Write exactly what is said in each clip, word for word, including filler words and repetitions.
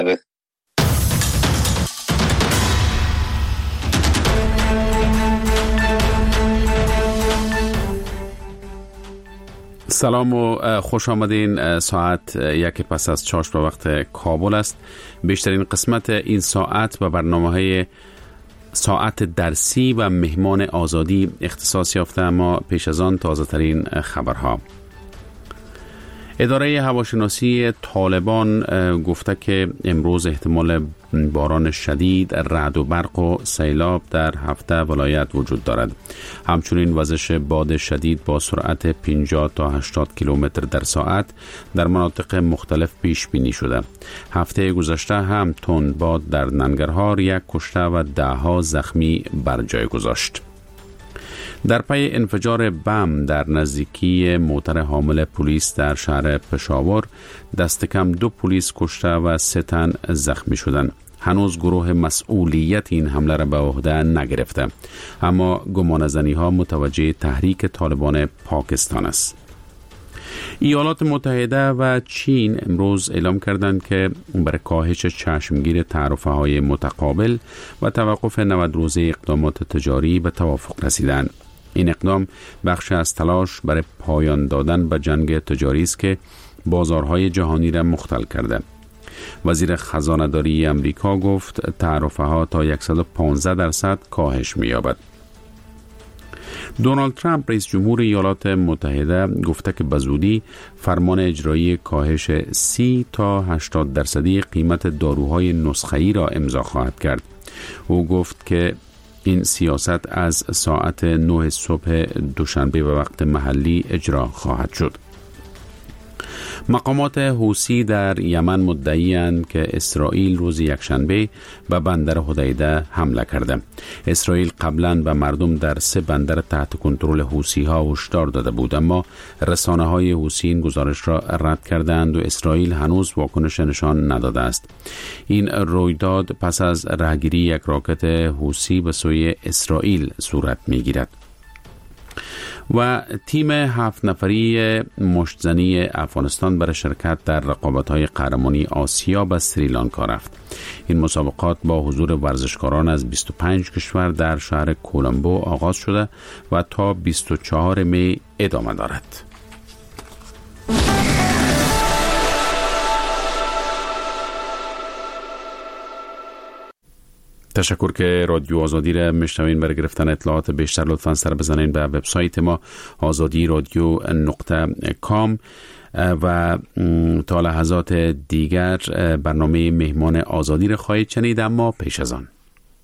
سلام و خوش آمدین. ساعت یک پس از چاش به وقت کابل است. بیشترین قسمت این ساعت به برنامه‌های ساعت درسی و مهمان آزادی اختصاص یافته، اما پیش از آن تازه ترین خبرها. اداره هواشناسی طالبان گفته که امروز احتمال باران شدید، رعد و برق و سیلاب در هفده ولایت وجود دارد. همچنین وزش باد شدید با سرعت پنجاه تا هشتاد کیلومتر در ساعت در مناطق مختلف پیش بینی شده. هفته گذشته هم تند باد در ننگرهار یک کشته و ده ها زخمی بر جای گذاشت. در پی انفجار بم در نزدیکی موتر حامل پلیس در شهر پشاور، دست کم دو پلیس کشته و سه تن زخمی شدند. هنوز گروه مسئولیت این حمله را به عهده نگرفته، اما گمانه‌زنی ها متوجه تحریک طالبان پاکستان است. ایالات متحده و چین امروز اعلام کردند که برای کاهش چشمگیر تعرفه های متقابل و توقف نود روزه اقدامات تجاری به توافق رسیدند. این اقدام بخش از تلاش برای پایان دادن به جنگ تجاری است که بازارهای جهانی را مختل کرده. وزیر خزانه‌داری امریکا گفت تعرفه ها تا صد و پانزده درصد کاهش می‌یابد. دونالد ترامپ رئیس جمهور ایالات متحده گفته که به زودی فرمان اجرایی کاهش سی تا هشتاد درصدی قیمت داروهای نسخه‌ای را امضا خواهد کرد. او گفت که این سیاست از ساعت نه صبح دوشنبه به وقت محلی اجرا خواهد شد. مقامات حوثی در یمن مدعی‌اند که اسرائیل روز یکشنبه به بندر حدیده حمله کرده. اسرائیل قبلا به مردم در سه بندر تحت کنترل حوثی‌ها هشدار داده بود، اما رسانه‌های حوثی این گزارش را رد کردند و اسرائیل هنوز واکنش نشان نداده است. این رویداد پس از رهگیری یک راکت حوثی به سوی اسرائیل صورت می‌گیرد. و تیم هفت نفری مشتزنی افغانستان برای شرکت در رقابت‌های قهرمانی آسیا به سریلانکا رفت. این مسابقات با حضور ورزشکاران از بیست و پنج کشور در شهر کولمبو آغاز شده و تا بیست و چهارم می ادامه دارد. تشکر که رادیو آزادی را میشنوین. برای گرفتن اطلاعات بیشتر لطفاً سر بزنین به وبسایت ما آزادی رادیو نقطه کام و تا لحظات دیگر برنامه مهمان آزادی را خواهید شنید، اما پیش از آن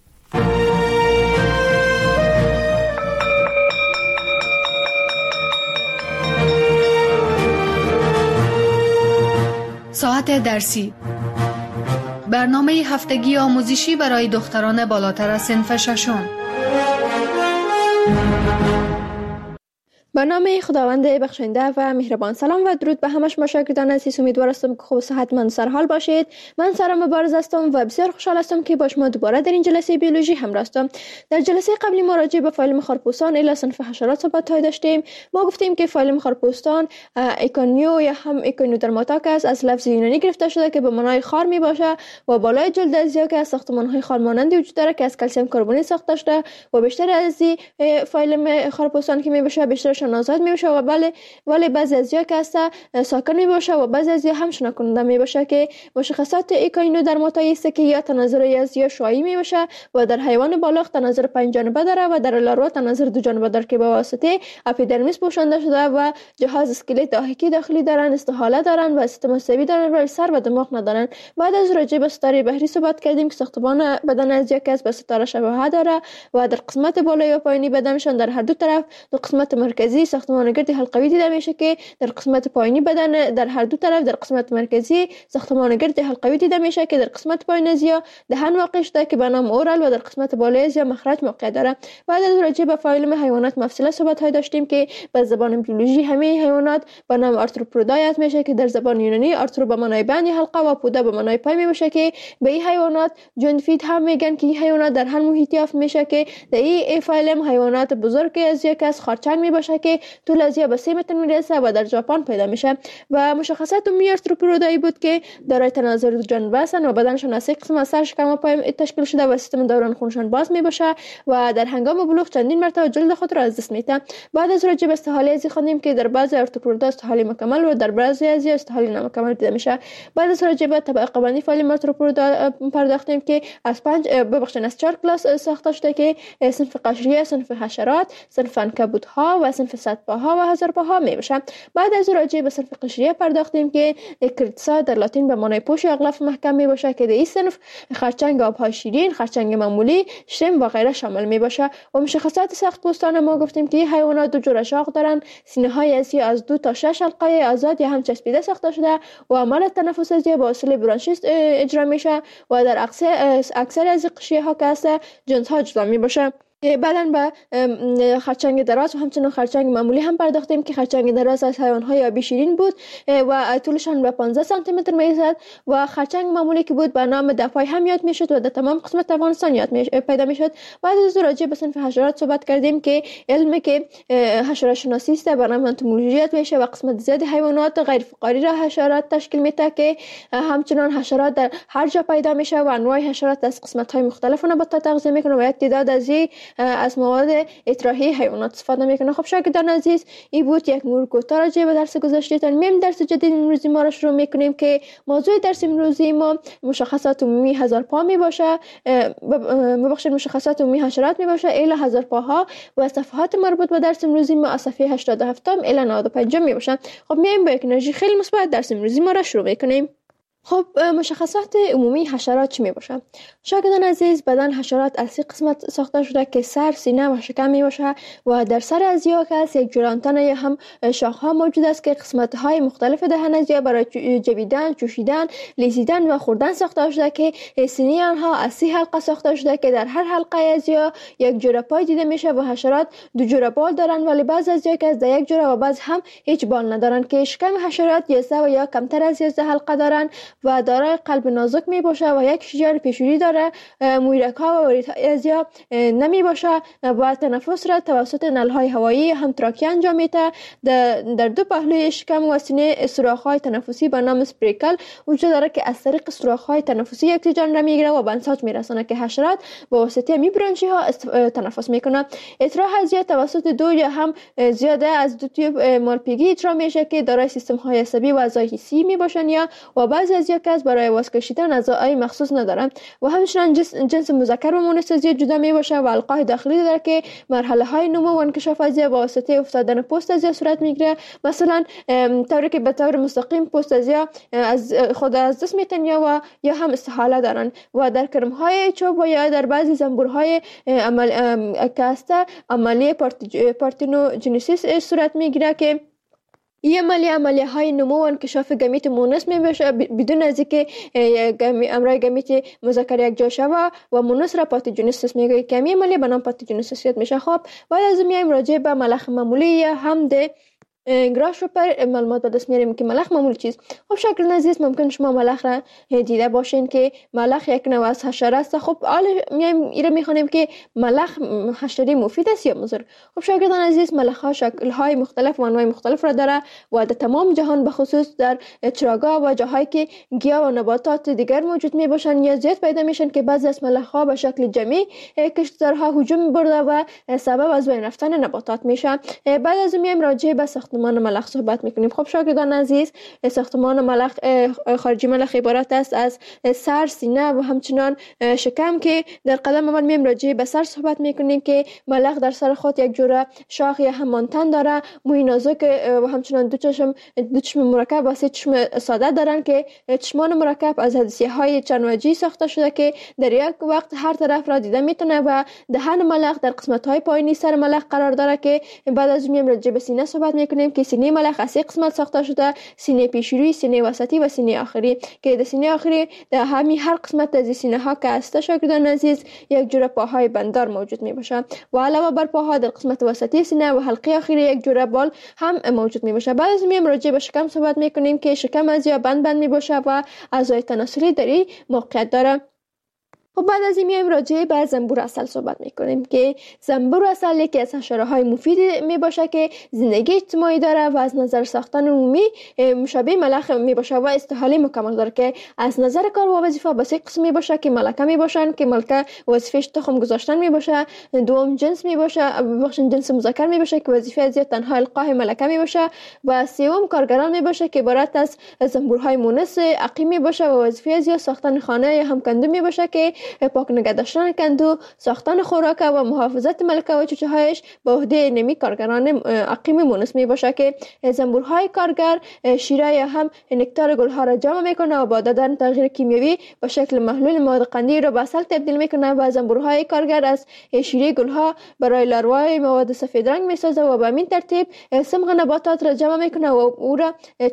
ساعت درسی، برنامه هفتگی آموزشی برای دختران بالاتر از صنف ششم. به نام خداوند بخشنده و مهربان. سلام و درود به همه شما شاگردان عزیز. امیدوار هستم که خوب و صحتمند و سرحال باشید. من سارا مبارز هستم و بسیار خوشحال هستم که با شما دوباره در این جلسه بیولوژی همراه هستم. در جلسه قبلی ما راجع به فایلم خارپوستان الی صنف حشرات صحبت داشتیم. ما گفتیم که فایلم خارپوستان ایکونیو یا هم ایکونیودرماتاکس از لفظ یونانی گرفته شده که به معنای خار می باشه و بالای جلد ازیا که از ساختمان‌های خار مانندی وجود داره که از کلسیم کربونی ساخته شده و بیشتر از این فایلم خارپوستان که می باشه بیشتر آزاد می باشه و بله ولی بعضی از یا که هست ساکن می باشه و بعضی از یا هم شنا کننده می باشه که مشخصات ایکونیودرماتا است که یا تناظر از یا شعاعی می باشه و در حیوان بالغ تناظر پنج جانبه داره و در لاروا تناظر دو جانبه داره که به واسطه اپیدرمیس پوشانده شده و جهاز اسکلت داخلی داخلی دارن، استحاله دارن و سیستم عصبی دارن و سر و دماغ ندارن. بعد از راجع به ستاره بحری صحبت کردیم که ساختمان بدن از یا که به ستاره شباهت داره و در قسمت بالایی و پایینی بدنشان در هر دو طرف دو قسمت مرکزی ساختمان گرد حلقوی دیده میشه که در قسمت پایینی بدن در هر دو طرف در قسمت مرکزی ساختمان گرد حلقوی دیده میشه که در قسمت پایین از یا دهن واقع شده که به نام اورال و در قسمت بالای از یا مخرج موقع داره. بعد از راجع به فایلم حیوانات مفصله صحبت های داشتیم که به زبان بیولوژی همه حیوانات به نام آرتروپودای اسم میشه که در زبان یونانی آرترو به معنای بند حلقه و پودا به معنای پای میشه که به این حیوانات جوندفید هم میگن که این حیوانات در هر محیطی یافت میشه که در این فایلم حیوانات بزرگ از یک از خرچنگ میباشه که طول از یا به سه متر میرسه و در ژاپن پیدا میشه و مشخصات عمومی آرتروپودایی بود که دارای تناظر دو جانبه هستند و بدنشان از سه قسم از سر، شکم و پای تشکیل شده و سیستم دوران خونشان باز می باشه و در هنگام بلوغ چندین مرتبه جلد خود را از دست میده. بعد از راجع به استحاله ازی خوندیم که در بعضی آرتروپودا استحاله مکمل و در بعضی از استحاله نامکمل دیده میشه. بعد از راجع به طبقه بندی فعالی آرتروپودا پرداختیم که از پنج ببخشید از چهار کلاس ساخته شده که صنف قشریه، صنف حشرات، صنف عنکبوت‌ها و صنف صدپاها و هزارپاها می باشه. بعد از راجع به صنف قشریه پرداختیم که کریتسا در لاتین به معنای پوش یا غلاف محکم می باشه که در این صنف خرچنگ آبهای شیرین، خرچنگ معمولی، شرم و غیره شامل می باشه. و مشخصات سخت پوستان ما گفتیم که حیوانات دو جور اشاق دارن، سینه های ازی از دو تا شش حلقه آزاد یا هم چسبیده ساخته شده و عمل تنفس ازی با وسیله برانشیست اجرا میشه و در اکثر اکثر از قشریه ها که هست جنس ها جدا می باشه. بعداً به خرچنگ دراز و همچنین خرچنگ معمولی هم پرداختیم که خرچنگ دراز از حیوان‌های آبی شیرین بود و طولشان به پانزده سانتی متر می‌رسید و خرچنگ معمولی که بود به نام دفای هم یاد می‌شد و در تمام قسمت افغانستان یاد می پیدا می‌شد. بعد از راجع به صنف حشرات صحبت کردیم که علمی که حشرات شناسی است به نام انتومولوژی یاد میشه و قسمت زیادی حیوانات غیر فقاری را حشرات تشکیل میده که همچنین حشرات در هر جا پیدا میشه و انواع حشرات از قسمت‌های مختلف نباتات تغذیه میکنه و یک تعداد از از مواد اطراحی حیوانات استفاده میکنه. خب شاگردان عزیز، این بود یک مرور کوتاه راجع به درس گذشتهتان. میم درس جدید امروزی ما را شروع میکنیم که موضوع درس امروزی ما مشخصات عمومی هزارپا می باشه، ببخشید مشخصات عمومی حشرات می باشه الی هزارپاها و صفحات مربوط به درس امروزی ما از صفحه هشتاد و هفت الی نود و پنج می باشه. خب میایم با یک انرژی خیلی مثبت درس امروزی ما را شروع میکنیم. خب مشخصات عمومی حشرات چی می باشه؟ شاگردان عزیز، بدن حشرات از سه قسمت ساخته شده که سر، سینه و شکم می باشه و در سر از یا کس یک جور آنتن یا هم شاخ ها موجود است که قسمت های مختلف دهن از یا برای جویدن، چوشیدن، لیزیدن و خوردن ساخته شده که سینه آنها از سه حلقه ساخته شده که در هر حلقه از یا یک جور پای دیده میشه و حشرات دو جور بال دارن ولی بعض از یا کس در یک جور و بعض هم هیچ بال ندارن که شکم حشرات یازده و یا کمتر از یازده حلقه دارن و دارای قلب نازک می باشه و یک شجار پیشوری داره. مویرک ها و وریدهای ازیا نمی باشه و تنفس را توسط نلهای هوایی هم تراکی انجام میده. در دو پهلوی شکم و سینه سوراخ های تنفسی به نام اسپریکل وجود داره که از طریق سوراخ های تنفسی اکسیژن را میگیره و به انساج میرسونه که حشرات با واسطه می برانشی ها تنفس میکنه. اطراح ازیا توسط دو یا هم زیاده از دو تیوب مالپیگی اجرا میشه که دارای سیستم های عصبی و اعضای حسی می باشن یا و بعضی از یا کس برای واسه کشیدن اعضای مخصوص ندارن و همچنین جنس مذکر و مؤنث از جدا می باشه و القای داخلی داره که مرحله های نمو و انکشاف از با واسطه افتادن پوست از صورت میگیره. مثلا طوری که به طور مستقیم پوست از از خود از دست میتن یا و یا هم استحاله دارن و در کرم های چوب و یا در بعضی زنبورهای عمل کاسته عملیه پارتنوجنسیس صورت میگیره که این عملیه عملیه های نمو و انکشاف گمیت مونس می باشه بدون از اینکه امرای گمیت مذکر یک جا شوه و مونس را پاتوژنسیس میگه که این عملیه به نام پاتوژنسیس میشه. خب بعد از میایم راجع به ملخ معمولی یا هم ده گراش رو پر معلومات به دست میاریم که ملخ معمولی چیست. خب شاگردان عزیز، ممکن شما ملخ را دیده باشین که ملخ یک نوع از حشره است. خب حالا میایم ایره میخوانیم که ملخ حشره مفید است یا مضر. خب شاگردان عزیز، ملخ ها شکل های مختلف و انواع مختلف را داره و در تمام جهان به خصوص در چراگاه و جاهایی که گیاه و نباتات دیگر موجود می باشن یا زیاد پیدا میشن که بعضی از ملخ ها به شکل جمعی کشتزارها هجوم برده و سبب از بین رفتن نباتات میشن. بعد از میایم راجع به ساختمان ملخ صحبت میکنیم. خب شاگردان عزیز، ساختمان ملخ خارجی ملخ عبارت است از سر، سینه و همچنان شکم که در قدم اول میایم راجع به سر صحبت میکنیم که ملخ در سر خود یک جوره شاخ یا هم مانتن داره، موی نازک و همچنان دو چشم دو چشم مرکب و سه چشم ساده دارن که چشمان مرکب از حدسیه های چند وجهی ساخته شده که در یک وقت هر طرف را دیده میتونه و دهن ملخ در قسمت های پایینی سر ملخ قرار داره که بعد از میایم راجع به سینه صحبت میکنیم که سینه ملخ از سه قسمت ساخته شده: سینه پیشروی، سینه وسطی و سینه آخری که در سینه آخری در همین هر قسمت از سینه ها که است شاگردان عزیز یک جوره پاهای بندار موجود می باشه و علاوه بر پاها در قسمت وسطی سینه و حلقه آخری یک جوره بال هم موجود می باشه. بعد از میایم راجع به شکم صحبت میکنیم که شکم از یا بند بند می باشه و اعضای تناسلی در این موقعیت داره. خب بعد از این میایم راجع به زنبور عسل صحبت میکنیم که زنبور عسل یکی از حشره های مفید می باشه که زندگی اجتماعی داره و از نظر ساختن عمومی مشابه ملخ می باشه و استحاله مکمل داره که از نظر کار و وظیفه به سه قسم می باشه که ملکه می باشن که ملکه وظیفش تخم گذاشتن می باشه، دوم جنس می باشه بخشن جنس مذکر می باشه که وظیفه از تنها القاح ملکه می باشه و سوم کارگران می باشه که عبارت از زنبورهای مونس عقیم می باشه و وظیفه از ساختن خانه یا هم کندو می باشه که پاک نگه داشتن کندو، ساختن خوراک و محافظت ملکه و چوچه هایش به عهده نمی کارگران عقیم مونس می باشه که زنبورهای کارگر شیره یا هم نکتار گلها را جمع میکنه و با دادن تغییر کیمیایی به شکل محلول مواد قندی را به عسل تبدیل میکنه و زنبورهای کارگر از شیره گلها برای لاروای مواد سفید رنگ میسازه و به این ترتیب سمغ نباتات را جمع میکنه و او را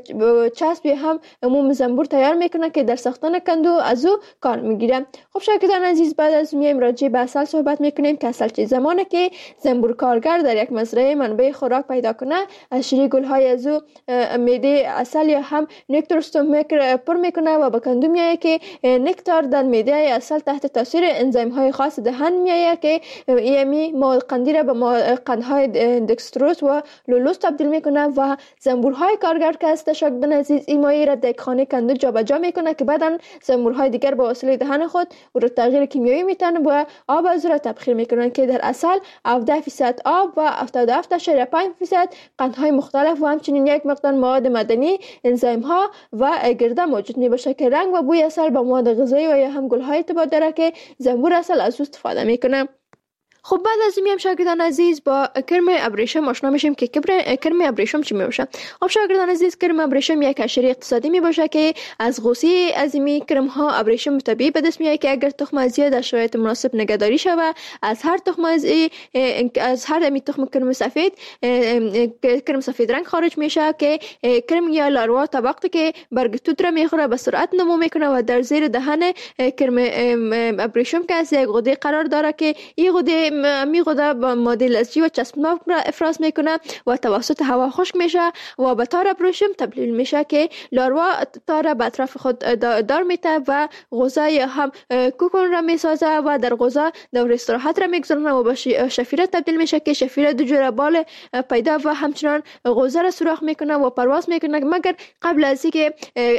چسب هم موم زنبور تیار میکنه که در ساختن کندو از او کار میگیره. خب شاگردان عزیز، بعد از میایم راجع به عسل صحبت میکنیم که عسل چه زمانه که زنبور کارگر در یک مزرعه منبع خوراک پیدا کنه از شیره گلهای از او میده عسل یا هم نکتار استومک پر میکنه و به کندو میایه که نکتار در میده عسل تحت تاثیر انزیم های خاص دهن میایه که ایمی مواد قندی را به قندهای دکستروز و لولوز تبدیل میکنه و زنبورهای کارگر که است شاگردان عزیز این مایه را در خانه کندو جابجا میکنه که بعداً زنبورهای دیگر با وسیله دهن خود او را تغییر کیمیایی میتن و آب از را تبخیر میکنن که در عسل هفده درصد آب و هفتاد و هفت اشاریه پنج درصد قندهای مختلف و همچنین یک مقدار مواد معدنی، انزیم ها و گرده موجود می باشه که رنگ و بوی عسل با مواد غذایی و یا هم گل‌های ارتباط داره که زنبور عسل از او استفاده میکنه. خب بعد از این میام شاگردان عزیز با کرم ابریشم آشنا میشیم که کرم ابریشم چی میباشه. خب شاگردان عزیز، کرم ابریشم یک حشره اقتصادی میباشه که از غوصه از این کرم ها ابریشم طبیعی به دست میاد که اگر تخم از در شرایط مناسب نگهداری شوه از هر تخم از از هر می تخم کرم سفید کرم سفید رنگ خارج میشه که کرم یا لاروا طبقه که برگ توت را میخوره به سرعت نمو میکنه و در زیر دهن کرم ابریشم که از یک غده قرار داره که این غده می غده با ماده لزجی و چسبناک را افراز میکنه و توسط هوا خشک میشه و به تار ابریشم تبدیل میشه که لاروا تار به اطراف خود دار میته و غوزه یا هم کوکون را میسازه و در غوزه دور استراحت را میگذارونه و به شفیره تبدیل میشه که شفیره دو جوره بال پیدا و همچنان غوزه را سوراخ میکنه و پرواز میکنه، مگر قبل از اینکه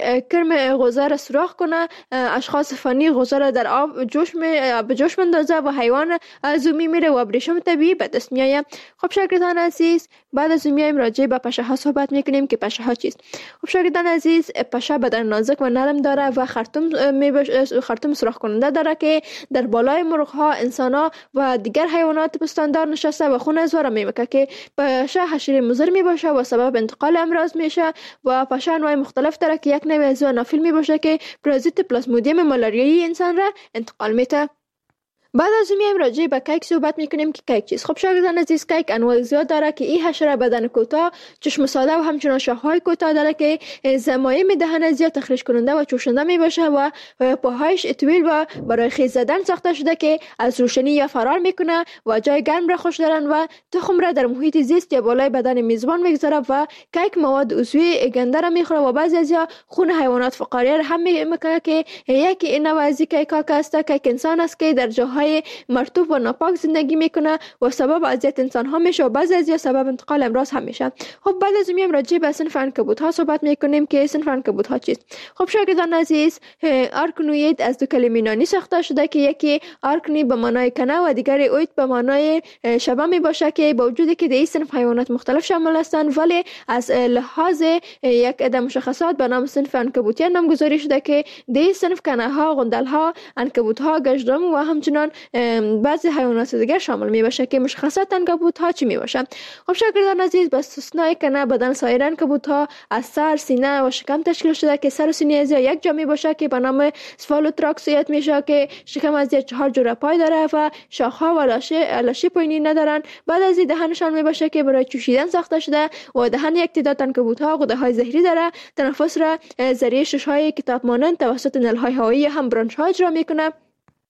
کرم غوزه را سوراخ کنه اشخاص فنی غوزه را در آب جوش می به جوش مندازه و حیوان از میره و ابریشم طبیعی به دست میآید. خب شاگردان عزیز، بعد از میایم راجع به پشه ها صحبت میکنیم که پشه ها چیست. خب شاگردان عزیز، پشه بدن نازک و نرم داره و خرطوم میباش خرطوم سوراخ کننده داره که در بالای مرغ ها، انسان ها و دیگر حیوانات پستاندار نشسته و خون از واره میمکه که پشه حشره مضر میباشه و سبب انتقال امراض میشه و پشه انواع مختلف داره که یک نوع از آنافیل میباشه که پرازیت پلاسمودیوم مالاریایی انسان را انتقال میده. بعد از این میایم راجع به کیک صحبت میکنیم که کیک چیست. خب شاگردان عزیز، کیک انواع زیاد داره که این حشره بدن کوتاه، چشم ساده و همچنان شاخهای کوتاه داره که زمایم دهن زیاد تخریش کننده و چوشنده میباشه و پاهایش طویل و برای خیز زدن ساخته شده که از روشنی یا فرار میکنه و جای گرم را خوش دارن و تخم را در محیط زیست یا بالای بدن میزبان میگذاره و کیک مواد عضوی گنده را میخوره و بعضی از یا خون حیوانات فقاریه را هم میکنه که یکی نوع از کیک ها است کیک انسان است که در جاهای مرطوب و ناپاک زندگی میکنه و سبب اذیت انسان ها میشه و بعضی از سبب انتقال امراض هم میشه. خب بعد از میام راجع به صنف عنکبوت ها صحبت میکنیم که صنف عنکبوت ها چیست. خب شاگردان عزیز، آرکنوئید از دو کلمه یونانی ساخته شده که یکی آرکنی به معنای کنه و دیگری اوید به معنای شبه می باشه که با وجودی که در این صنف حیوانات مختلف شامل هستند ولی از لحاظ یک عده مشخصات به نام صنف عنکبوتی نامگذاری شده که در این صنف کنه ها، غندل ها، عنکبوت ها، گژدهم و همچنان بعضی حیوانات دیگر شامل می باشه که مشخصات عنکبوت ها چی می باشه. خب شاگردان عزیز، به استثنای کنه بدن سایر عنکبوت ها از سر، سینه و شکم تشکیل شده که سر و سینه از یک جا می باشه که به نام سفالوتراکسیت میشه که شکم از چهار جوره پای داره و شاخ ها و لاشه لاشی پایینی ندارن. بعد از این دهنشان می باشه که برای چوشیدن ساخته شده و دهن یک تعداد عنکبوت ها غده های زهری داره. تنفس را ذریعه شش های کتاب مانند توسط نل های هوایی هم برانش ها اجرا میکنه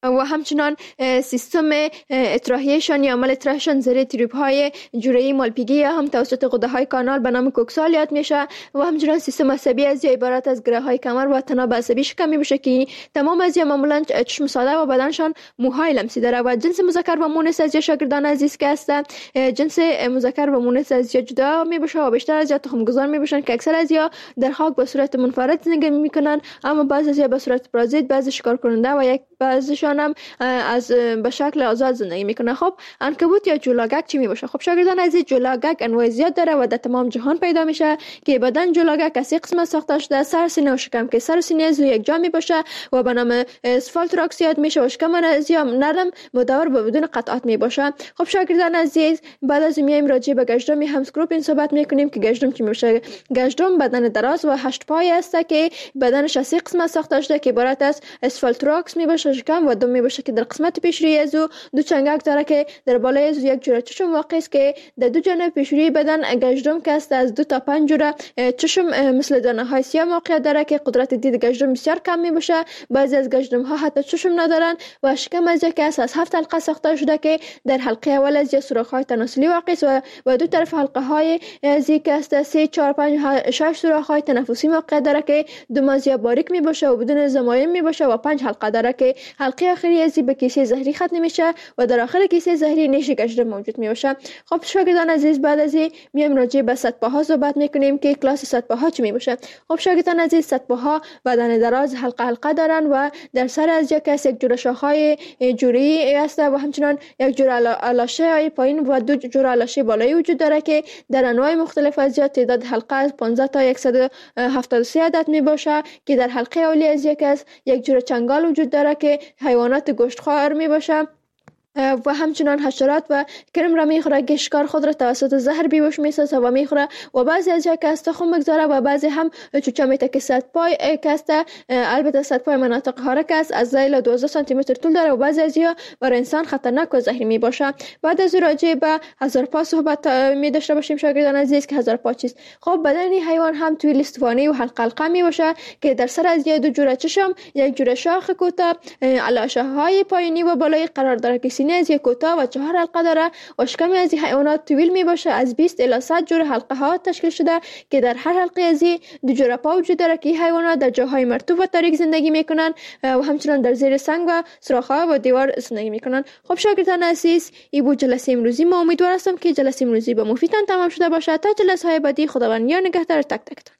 و همچنان سیستم اطراحیشان یا عمل اطراحشان زیر تریب‌های جوره مالپیگی هم توسط غده‌های کانال به نام کوکسالیات میشه و همچنان سیستم عصبی از عبارت از گره‌های کمر و تناب عصبی شکم میشه که تمام از معمولا چشم ساده و بدنشان موهای لمسی داره. و جنس مذکر و مؤنث از شاگردان عزیز که هستن، جنس مذکر و مؤنث از جدا میشه و بیشتر از یا تخمگذار میشن که اکثر از یا در خاک به صورت منفرد زندگی میکنن، اما بعضی از یا به صورت پارازیت، بعضی شکار کننده و یک بعضیشان هم از به شکل آزاد زندگی میکنه. خب عنکبوت یا جولاگک چی میباشه؟ خب شاگردان عزیز، جولاگک انواع زیاد داره و در تمام جهان پیدا میشه که بدن جولاگک از سه قسمت ساخته شده: سر، سینه و شکم، که سر و سینه از یک جا میباشه و به نام اسفالتراکس یاد میشه و شکم از یا نرم مدور و بدون قطعات میباشه. خب شاگردان عزیز، بعد از میایم راجع به گشتم همسکروپین صحبت میکنیم که گشتم چی میشه. گشتم بدن دراز و هشت پای است که بدنش از سه قسمت ساخته شده که عبارت از اسفالتراکس میباشه، شکم و دم میباشه که در قسمت پیشروی از او دو چنگک داره که در بالای از یک جوره چشم واقع است که در دو جانب پیشروی بدن گشتم که است از دو تا پنج جوره چشم مثل دانه های سیاه موقعیت داره که قدرت دید گشتم بسیار کم میباشه. بعضی از گشتم ها حتی چشم ندارن و شکم از یک است از هفت حلقه ساخته شده که در حلقه اول از سوراخ های تناسلی واقع است و و دو طرف حلقه های از یک است سه چهار پنج شش سوراخ های تنفسی موقعیت داره که دو مازیا باریک میباشه و بدون زمایم میباشه و پنج حلقه داره که حلقه آخری از به کیسه زهری ختم میشه و در آخر کیسه زهری نیش گشتم موجود میباشه. خب شاگردان عزیز، بعد از این میایم راجع به سطباها صحبت میکنیم که کلاس سطباها چی میباشه. خب شاگردان عزیز، سطباها بدن دراز حلقه حلقه دارن و در سر از یک کس یک جوره شاخهای جوری است و همچنان یک جوره آلاشه های پایین و دو جوره آلاشه بالایی وجود داره که در انواع مختلف از تعداد حلقه از پانزده تا صد و هفتاد و سه عدد میباشه که در حلقه اولی از یک از یک جوره چنگال وجود داره که حیوانات گوشتخوار میباشه و همچنان حشرات و کرم را میخوره که شکار خود را توسط زهر بیهوش میسازه و میخوره و بعضی از یک است خون مگذاره و بعضی هم چوچه میته که صد پای کسته. البته صد پای مناطق حرکت است، از زیل دوازده سانتی متر طول داره و بعضی از یا برای انسان خطرناک و زهری میباشه. بعد از راجع به هزار پا صحبت می داشته باشیم شاگردان عزیز که هزار پا چیست. خب بدن حیوان هم توی لیستوانی و حلقه حلقه میباشه که در سر از یک دو جوره چشم، یک جوره شاخ کوتاه، علاشه های پایینی و بالایی قرار داره که سینه از یک کوتاه و چهار حلقه داره و شکم از این حیوانات طویل می باشه. از بیست الی صد جوره حلقه ها تشکیل شده که در هر حلقه از این دو جوره پا وجود داره که حیوانات در جاهای مرطوب و تاریک زندگی میکنن و همچنان در زیر سنگ و سوراخ‌ها و دیوار زندگی میکنن. خب شاگردان عزیز، این بود جلسه امروزی. ما امیدوار هستم که جلسه امروزی به مفیدتان تمام شده باشه. تا جلسه های بعدی، خداوند یا نگهدار تک تکتان.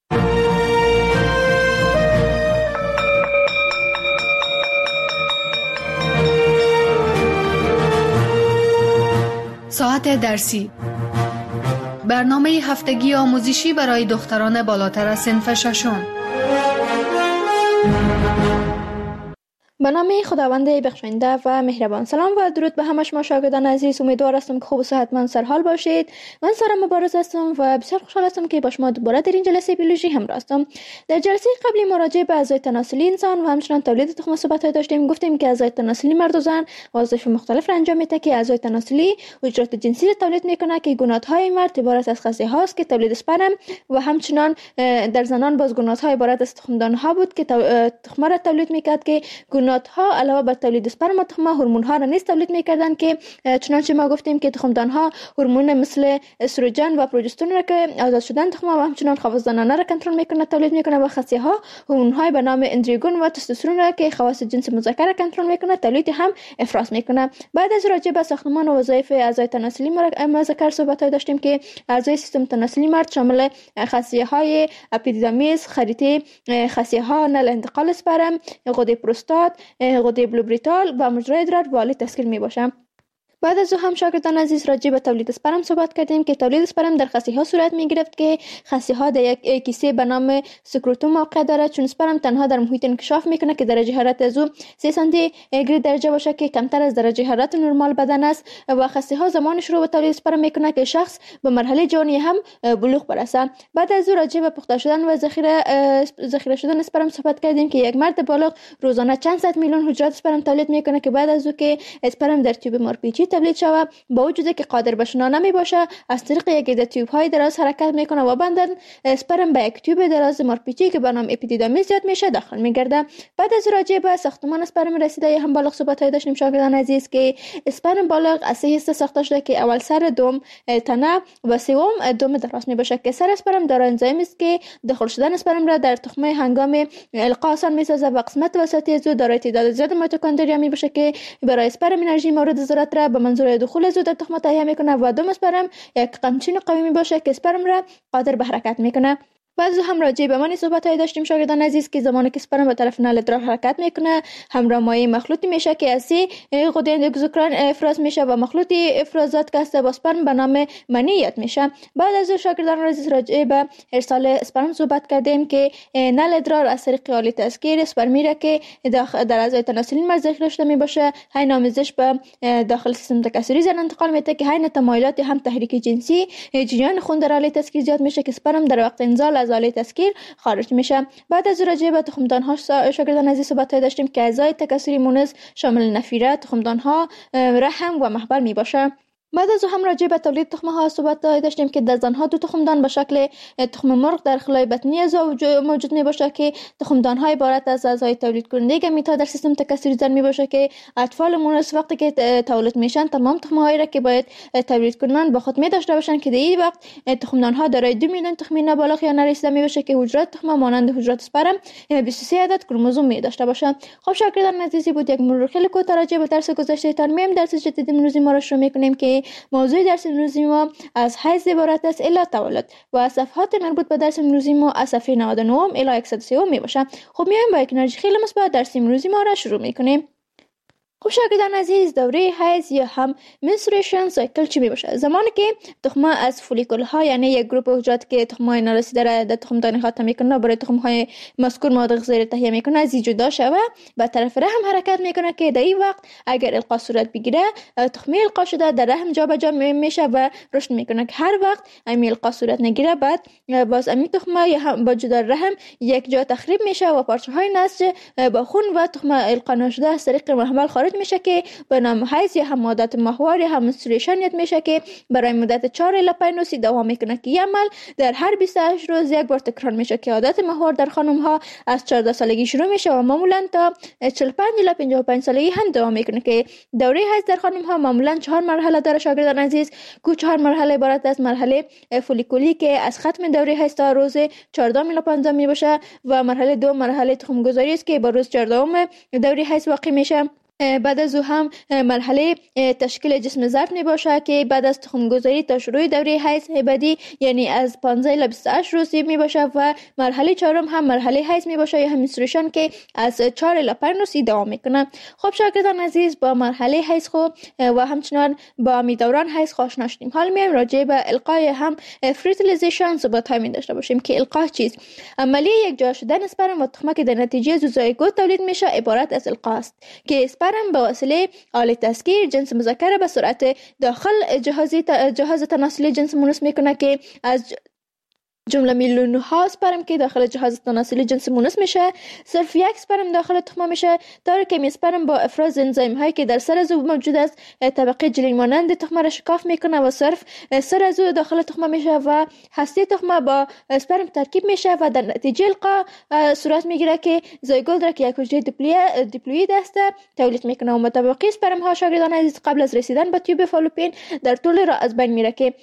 ساعت درسی، برنامه هفتگی آموزشی برای دختران بالاتر از صنف ششم. به نام خداوند بخشنده و مهربان. سلام و درود به همه شما شاگردان عزیز. امیدوار هستم که خوب و صحتمند سرحال باشید. من سارا مبارز هستم و بسیار خوشحال هستم که با شما دوباره در این جلسه بیولوژی همراه هستم. در جلسه قبلی مراجعه به اعضای تناسلی انسان و همچنان تولید تخم صحبت داشتیم. گفتیم که اعضای تناسلی مرد و زن وظایف مختلف را انجام میده که اعضای تناسلی حجرات جنسی را تولید میکنه که گونات‌های مرد عبارت از خصیه هاست که تولید اسپرم و همچنان در زنان باز گونات‌ها عبارت از تخمدان‌ها بود که تخم را تولید میکرد که ها علاوه بر تولید اسپرم و تخم هورمون ها را نیز تولید میکردن که چنانچه ما گفتیم که تخمدان ها هورمون مثل استروژن و پروژسترون را که آزاد شدن تخم و همچنان خواص را کنترل میکنه تولید میکنه و خصیه ها هورمون های به نام اندروژن و تستوسترون را که خواص جنس مذکر را کنترل میکنه تولید هم افراز میکنه. بعد از راجع به ساختمان و وظایف اعضای تناسلی مذکر صحبت داشتیم که اعضای سیستم تناسلی مرد شامل خصیه های اپیدیدامیس، خریطه خصیه ها، نل انتقال اسپرم، غده پروستات، غده بلوبریتال و مجرای ادرار والی تشکیل می باشند. بعد از او هم شاگردان عزیز راجع به تولید اسپرم صحبت کردیم که تولید اسپرم در خصیه ها صورت می گرفت که خصیه ها در یک کیسه به نام سکروتوم واقع دارد، چون اسپرم تنها در محیط انکشاف میکنه که درجه حرارت از او سه سانتی گراد درجه باشه که کمتر از درجه حرارت نرمال بدن است و خصیه ها زمان شروع به تولید اسپرم میکنه که شخص به مرحله جوانی هم بلوغ برسه. بعد از او راجع به پخته شدن و ذخیره ذخیره شدن اسپرم صحبت کردیم که یک مرد بالغ روزانه چند صد میلیون حجرات اسپرم تولید میکنه که بعد از او که اسپرم در تیوب مارپیچی تولید شود با وجود که قادر به شنا نمی باشه از طریق یک تیوب های دراز حرکت میکنه و بعداً اسپرم به یک تیوب دراز مارپیچی که به نام اپیدیدامیس یاد میشه داخل میگرده. بعد از راجع به ساختمان اسپرم رسیده هم بالغ صحبت های داشتیم شاگردان عزیز که اسپرم بالغ از سه حصه ساخته شده که اول سر، دوم تنه و سوم دم دراز می باشه که سر اسپرم دارای انزایم است که داخل شدن اسپرم را در تخمه هنگام القا آسان میسازه و قسمت وسطی از او دارای تعداد زیاد میتوکندریا می باشه که برای اسپرم انرژی مورد ضرورت را به منظور دخول از او در تخمه تهیه میکنه و دم اسپرم یک قمچین قوی می باشه که اسپرم را قادر به حرکت میکنه. بعضی هم راجع به مانی صحبت های داشتیم شاگردان عزیز که زمانی که اسپرم به طرف نل ادرار حرکت میکنه همراه مایع مخلوطی میشه که از سی غده اندوکسوکراین افراز میشه و مخلوطی افرازات که است با اسپرم به نام منی یاد میشه. بعد از شاگردان عزیز راجع به ارسال اسپرم صحبت کردیم که نل ادرار از طریق آله تسکیر اسپرمی را که در اعضای تناسلی مرز ذخیره شده می باشه حین آمیزش به داخل سیستم تکثری زن انتقال میده که حین تمایلات هم تحریک جنسی جریان خون در آله تسکیر زیاد میشه که اسپرم در وقت انزال از آله تسکیر خارج میشه. بعد از راجع به تخمدان ها شاگردان عزیز صحبت داشتیم که اعضای تکثری مونس شامل نفیره، تخمدان ها، رحم و محبل می باشه. بعد از هم راجع به تولید تخمه ها صحبت داشتیم که در زنها دو تخمدان به شکل تخم مرغ در خلای بطنی از موجود می باشه که تخمدان های عبارت از اعضای تولید کننده گمیتا در سیستم تکثری زن می باشه که اطفال مونس وقتی که تولد میشن تمام تخمه هایی را که باید تولید کنن با خود می داشته باشن که در این وقت تخمدان ها دارای دو میلیون تخمه نابالغ یا نرسیده می باشه که حجرات تخمه مانند حجرات اسپرم بیست و سه عدد کروموزوم می داشته باشه. خب شاگردان عزیزی بود یک مرور خیلی کوتاه راجع به درس گذشته تان میم درس جدید امروزی ما را شروع می‌کنیم که موضوع درس امروزی ما از حیض عبارت است الی تولد و صفحات مربوط به درس امروزی ما از صفحه نود و نه الی صد و سه می باشه. خب میایم با یک انرژی خیلی مثبت درس امروزی ما را شروع می‌کنیم. خب شاگردان عزیز دوره حیض یا هم منسترویشن سایکل چی می باشه؟ زمانی که تخمه از فولیکول ها یعنی یک گروپ حجرات که تخمه نارسیده را در تخمدان خاتمه میکنه برای تخم های مذکور مواد غذایی تهیه میکنه از جدا شوه و طرف رحم حرکت میکنه که در این وقت اگر القا صورت بگیره تخمه القا شده در رحم جابجا میشه و رشد میکنه که هر وقت امی القا صورت نگیره بعد باز امی تخمه یا هم با جدا رحم یک جا تخریب میشه و پارچه های نسج با خون و تخمه القا نشده از طریق محمل خارج میشه که به نام حیض یا هم عادت ماهوار یا هم منسترویشن یاد میشه که برای مدت چهار الی پنج روز دوام میکنه که این عمل در هر بیست و هشت روز یک بار تکرار میشه که عادت ماهوار در خانم ها از چهارده سالگی شروع میشه و معمولا تا چهل و پنج الی پنجاه و پنج سالگی هم دوام میکنه که دوره حیض در خانم ها معمولا چهار مرحله داره شاگردان عزیز که چهار مرحله عبارت از مرحله فولیکولی که از ختم دوره حیض تا روز چهارده الی پانزده می باشه و مرحله دو مرحله تخم گذاری است که با روز چهارده دوره حیض واقع میشه. بعد از او هم مرحله تشکیل جسم ظرف می باشه که بعد از تخم گذاری تا شروع دوره حیض بعدی یعنی از پانزده الی بیست و هشت روز می باشه و مرحله چهارم هم مرحله حیض می باشه یا هم منسترویشن که از چهار الی پنج روز دوام میکنه. خب شاگردان عزیز با مرحله حیض خو و همچنان با می دوران حیض آشنا شدیم. حالا میایم راجع به القای هم فرتیلیزیشن صحبت های می داشته باشیم که القا چیست؟ عملیه یک جا شدن اسپرم و تخمه که در نتیجه زوزایگوت تولید میشه عبارت از القا است که اسپرم به وسیله آله تسکیر جنس مذکر به سرعت داخل جهاز جهاز تناسلی جنس مونس میکنه که از جمله میلیون ها اسپرم که داخل جهاز تناسلی جنس مونس میشه صرف یک اسپرم داخل تخمه میشه داره که اسپرم با افراز انزایم هایی که در سر از او موجود است طبقه جلین مانند تخمه را شکاف میکنه و صرف سر از او داخل تخمه میشه و هسته تخمه با اسپرم ترکیب میشه و در نتیجه القا صورت میگیره که زایگوت را که یک حجره دیپلوید است تولید میکنه و متبقی اسپرم ها شاگردان عزیز قبل از رسیدن به تیوب فالوپین در طول راه از بین میره که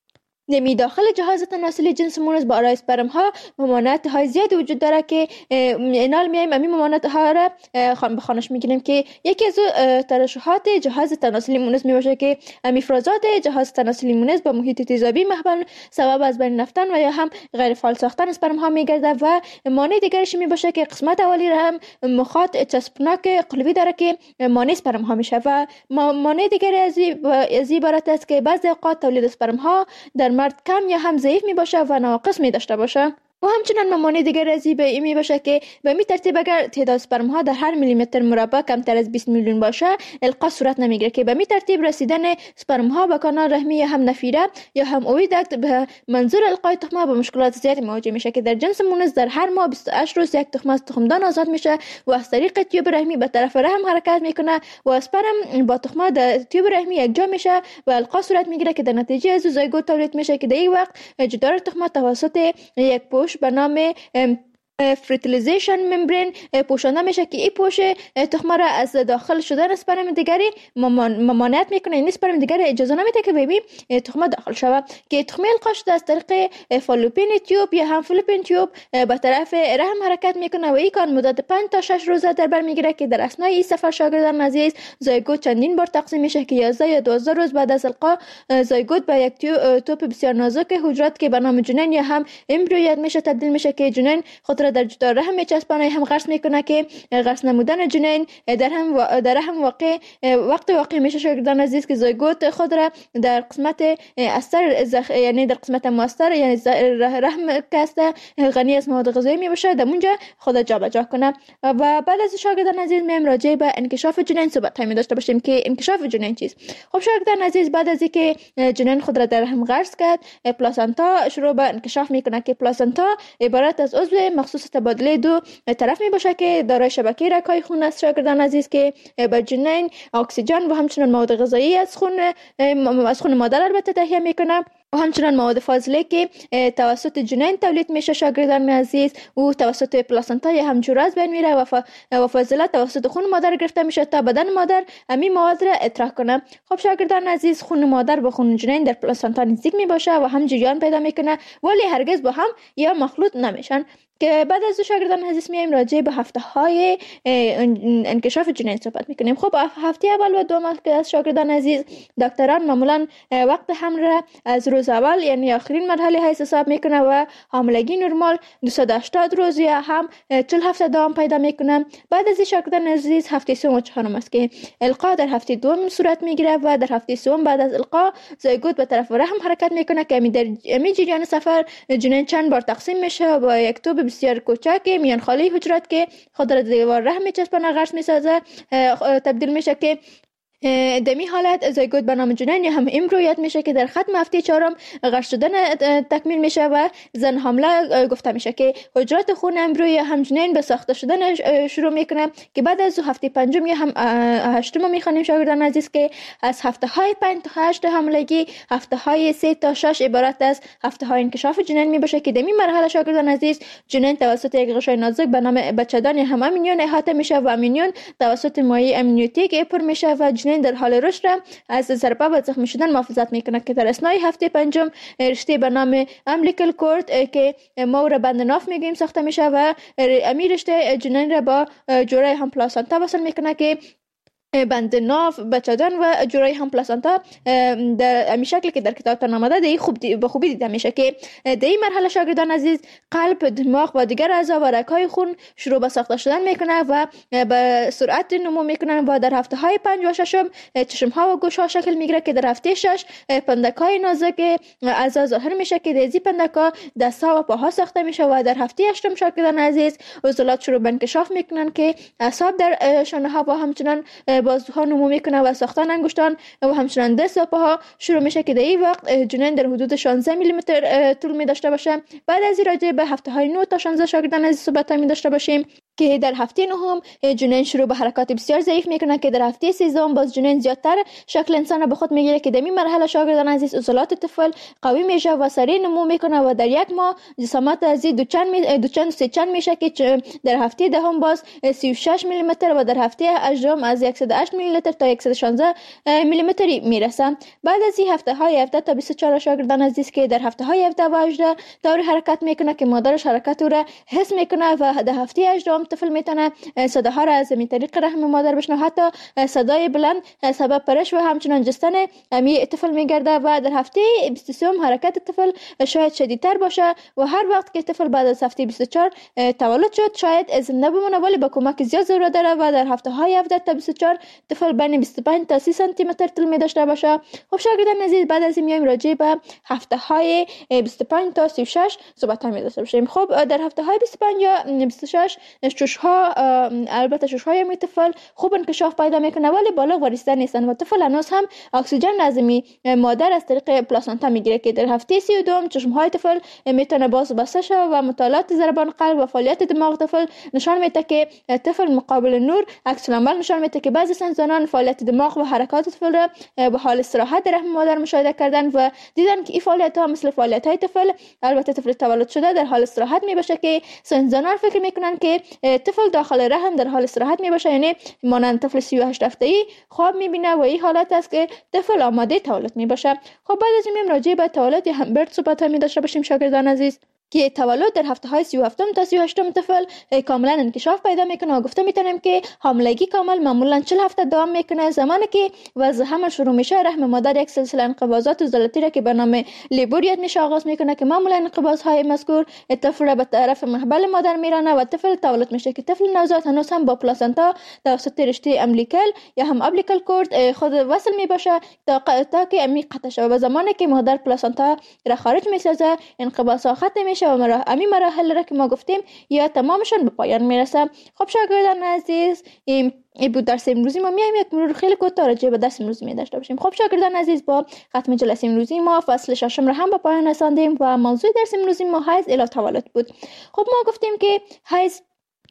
نمی داخل جهاز تناسلی جنس مونس با آرای اسپرم ها ممانعت های زیادی وجود داره که اینال میایم امی ممانعت ها را به خانش میگیریم که یکی از ترشحات جهاز تناسلی مونس می باشه که امی افرازات جهاز تناسلی مونس با محیط تیزابی محبل سبب از بین رفتن و یا هم غیر فعال ساختن اسپرم ها میگرده و مانع دیگرش می باشه که قسمت اولی را هم مخاط چسبناک قلبی داره که مانع اسپرم ها میشه و مانع دیگری از عبارت است که بعضی اوقات تولید اسپرم ها در مرد کم یا هم ضعیف می باشه و ناقص می داشته باشه. و همچنان ممانع دیگر از این به این می باشه که به می ترتیب اگر تعداد اسپرم ها در هر میلیمتر مربع کمتر از بیست میلیون باشه القا صورت نمیگیره که به می ترتیب رسیدن اسپرم ها به کانال رحمی یا هم نفیره یا هم اویدکت به منظور القای تخمه به مشکلات زیادی مواجه میشه که در جنس مونس در هر ماه بیست و هشت روز یک تخم از تخمدان آزاد میشه و از طریق تیوب رحمی به طرف رحم حرکت میکنه و اسپرم با تخمه در تیوب رحمی یکجا میشه و القا صورت میگیره که در نتیجه از زایگوت تولید میشه که در این وقت جدار تخمه توسط یک پوش به نام فرتیلیزیشن ممبرین پوشانده میشه که این پوش تخمه را از داخل شدن اسپرم دیگری ممانعت میکنه. این اسپرم دیگری اجازه نمیده که به تخمه داخل شود که تخمه القا شده از طریق فالوپین تیوب یا هم فالوپین تیوب به طرف رحم حرکت میکنه و این کار مدت پنج تا شش روزه در بر میگیره که در اثنای این سفر شاگردان عزیز زایگوت چندین بار تقسیم میشه که یازده یا دوازده روز بعد از القا زایگوت به یک توپ بسیار نازک حجرات که به نام جنین یا هم امبریو میشه تبدیل میشه که جنین خود را در جدار رحم میچسبانه هم غرس میکنه که غرس نمودن جنین در هم و... در هم واقع وقت واقع میشه شاگردان عزیز که زایگوت خود را در قسمت استر زخ... یعنی در قسمت مؤثر یعنی رحم کاسته غنی از مواد غذایی میباشه در اونجا خود جابجا کنه. و بعد از شاگردان عزیز میم راجع به انکشاف جنین صحبت می داشته باشیم که انکشاف جنین چیست. خب شاگردان عزیز بعد از اینکه جنین خود را در رحم غرس کرد پلاسنتا شروع به انکشاف میکنه که پلاسنتا عبارت از عضو مخصوص تبادله دو طرف می باشه که دارای شبکه رگ‌های خون است شاگردان عزیز که به جنین اکسیژن و همچنین مواد غذایی از خون از خون مادر البته تهیه میکنه و همچنان مواد فاضله که توسط جنین تولید میشه شاگردان عزیز و توسط پلاسنتا یا هم جوره از بین میره و, ف... و فاضله توسط خون مادر گرفته میشه تا بدن مادر همین مواد را اطراح کنه. خب شاگردان عزیز خون مادر با خون جنین در پلاسنتا نزدیک میباشه و هم جریان پیدا میکنه ولی هرگز با هم یا مخلوط نمیشن. که بعد از شاگردان عزیز میایم راجع به هفته های انکشاف جنین صحبت میکنیم. خب هفته اول و دوم که از شاگردان عزیز دکتران معمولا وقت حمل را از روز اول یعنی آخرین مرحله های حساب میکنه و حاملگی نرمال دویست و هشتاد روز یا هم چهل هفته دوام پیدا میکنه. بعد از شاگردان عزیز هفته سوم و چهارم است که القا در هفته دوم صورت میگیره و در هفته سوم بعد از القا زایگوت به طرف رحم حرکت میکنه که در امی جریان سفر جنین چند بار تقسیم میشه و با یک توپ بسیار کوچک میان خالی حجرات که خود را دیوار رحم میچسبانه غرس میسازه تبدیل میشه که دمی حالت زایگوت به نام جنین یا هم امبریو میشه که در ختم هفته چهارم غرس شدن تکمیل میشه و زن حامله گفته میشه که حجرات خون امبریو یا هم جنین به ساخته شدن شروع میکنه که بعد از هفته پنجم یا هم هشتم میخوانیم شاگردان عزیز که از هفته های پنج تا هشت حاملگی هفته های سه تا شش عبارت از هفته های انکشاف جنین میباشه که دمی مرحله شاگردان عزیز جنین توسط یک غشای نازک به نام بچه‌دان یا هم امینیون احاطه میشه و امینیون توسط مایع امنیوتیک پر میشه و در حال رشد از ضربه و زخمی شدن محافظت میکنه که در اثنای هفته پنجم رشته به نام امبلیکال کورد که ما را بند ناف میگیم ساخته میشه و امیر رشته جنین را با جوره هم پلاسنتا وصل میکنه که بند ناف بچه‌دان و جوره هم پلاسنتا در این شکل که در کتابتان آمده دی خوب دی به خوبی دیده میشه که در این مرحله شاگردان عزیز قلب دماغ و دیگر اعضا و رگ‌های خون شروع به ساخته شدن میکنه و به سرعت نمو میکنن و در هفته های پنج و ششم چشم ها و گوش ها شکل میگیره که در هفته شش پندک های نازک اعضا ظاهر میشه که دیزی پندک ها دست ها و پاها ساخته میشه و در هفته هشتم شاگردان عزیز عضلات شروع به انکشاف میکنن که اعصاب در شانه ها و همچنان بازوها نمو میکنه و ساختن انگشتان و همچنان دست و پاها شروع میشه که در این وقت جنین در حدود شانزده میلی متر طول می داشته باشه. بعد از این راجع به هفته های نه تا شانزده شاگردان عزیز صحبت می داشته باشیم که در هفته نهم جنین شروع به حرکات بسیار ضعیف میکنه که در هفته سیزدهم باز جنین زیادتر شکل انسان را به خود میگیره که در این مرحله شاگردان عزیز عضلات طفل قوی میشه و سریع نمو میکنه و در یک ماه جسامت از دو چند می دو چند سه چند میشه که در هفته دهم باز سی و شش میلی متر و در هفته هجدهم از صد و هشت میلی لیتر تا صد و شانزده میلی متر میرسه. بعد از این هفته های هفده تا بیست و چهار شاگردان عزیز که در هفته های هفده و هجده طور حرکت میکنه که مادرش حرکت او را حس میکنه و در هفته هجدهم طفل میتونه صداها را از طریق رحم مادر بشنوه. حتی صدای بلند سبب پرش و همچنان جستن می طفل میگرده و در هفته بیست و سه حرکت طفل شاید شدیدتر باشه و هر وقت که طفل بعد از هفته بیست و چهار تولد شد شاید زنده بمونه، ولی با کمک زیاد ضرورت داره و در هفته های هفده تا بیست و چهار طفل بین بیست و پنج تا سی سانتی متر طول می داشته باشه. خب شاگردان عزیز، بعد از این میایم راجع به هفته های بیست و پنج تا سی و شش صحبت می داشته باشیم. خب در هفته های بیست و پنج یا بیست و شش شش ها البته شش های می طفل خوب انکشاف پیدا میکنه ولی بالغ و ریسته نیستن و طفل هنوز هم اکسیژن از مادر از طریق پلاسنتا میگیره که در هفته سی و دو چشم های طفل میتونه باز بسته شه و مطالعات ضربان قلب و فعالیت دماغ طفل نشان میده که طفل مقابل نور عکس العمل نشان میده که بعضی سنجانان فعالیت دماغ و حرکات طفل را به حال استراحت در رحم مادر مشاهده کردن و دیدن که این فعالیت ها مثل فعالیت های طفل البته طفل تولد شده در حال استراحت می باشه که سنجانان فکر میکنن که طفل داخل رحم در حال استراحت می باشه، یعنی مانند طفل سی و هشت هفته‌ای خواب میبینه و این حالت است که طفل آماده تولد می باشه. خب بعد از این راجع به تولد یا همبرد صحبت می داشته باشیم شاگردان عزیز که تولد در هفته های سی و هفت تا سی و هشت طفل کاملا انکشاف پیدا میکنه و گفته میتونیم که حاملگی کامل معمولا چهل هفته دوام میکنه. زمانی که وضع حمل شروع میشه رحم مادر یک سلسله انقباضات عضلاتی را که به نام لیبوریت میشه آغاز میکنه که معمولا انقباض های مذکور طفل را به طرف محبل مادر میرانه و طفل تولد میشه که طفل نوزاد هنوز هم با پلاسنتا توسط رشته امبلیکال یا هم ابلیکال کورد خود وصل میباشه تا تا که عمیق قطع شه و زمانی که مادر پلاسنتا را خارج میسازه انقباض ها ختم میشه و مرا امی مراحل را که ما گفتیم یا تمامشان به پایان میرسه. خب شاگردان عزیز، این ای بود درس امروزی ما. میایم یک مرور خیلی کوتاه راجع به درس امروزی می داشته باشیم. خب شاگردان عزیز، با ختم جلسه امروزی ما فصل ششم را هم به پایان رساندیم و موضوع درس امروزی ما حیض الی تولد بود. خب ما گفتیم که حیض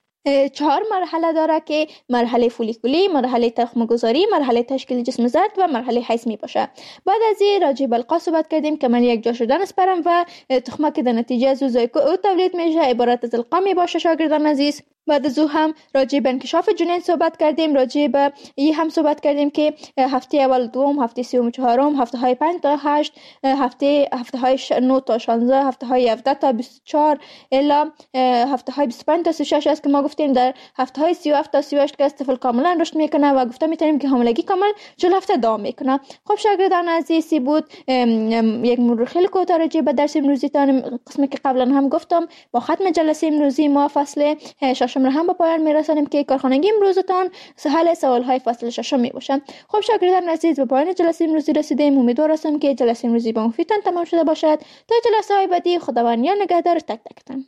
چهار مرحله داره که مرحله فولیکولی، مرحله تخم گذاری، مرحله تشکیل جسم زرد و مرحله حیض می باشه. بعد از این راجع به القا صحبت کردیم که من یک جا شدن اسپرم و تخمه که در نتیجه از زوزای او تولید میشه عبارت از القا می باشه شاگردان عزیز. بعد از او هم راجع به انکشاف جنین صحبت کردیم، راجع به این هم صحبت کردیم که هفته اول دوم، هفته سوم چهارم، هفته های پنج تا هشت، هفته هفته های نه تا شانزده، هفته های هفده تا بیست و چهار الی هفته های بیست و پنج تا سی و شش است که ما گفتیم در هفته های سی و هفت تا سی و هشت که طفل کاملا رشد میکنه و گفته میتونیم که حاملگی کامل چهل هفته دوام میکنه. خب شاگردان عزیزی بود یک مرور خیلی کوتاه راجع به درس امروزی تان قسمی که قبلا هم گفتم. با ختم جلسه امروزی ما فصل ششم را هم به پایان میرسانیم که کارخانگی امروزتان حل سوال های فصل ششم می باشه. خب شاگردان عزیز، به پایان جلسه امروزی رسیدیم. امیدوار هستم که جلسه امروزی با مفیدتان تمام شده باشد. تا جلسه های بعدی خداوند نگهدار تک تکتان.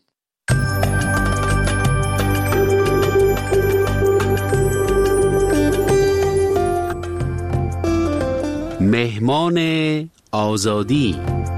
مهمان آزادی.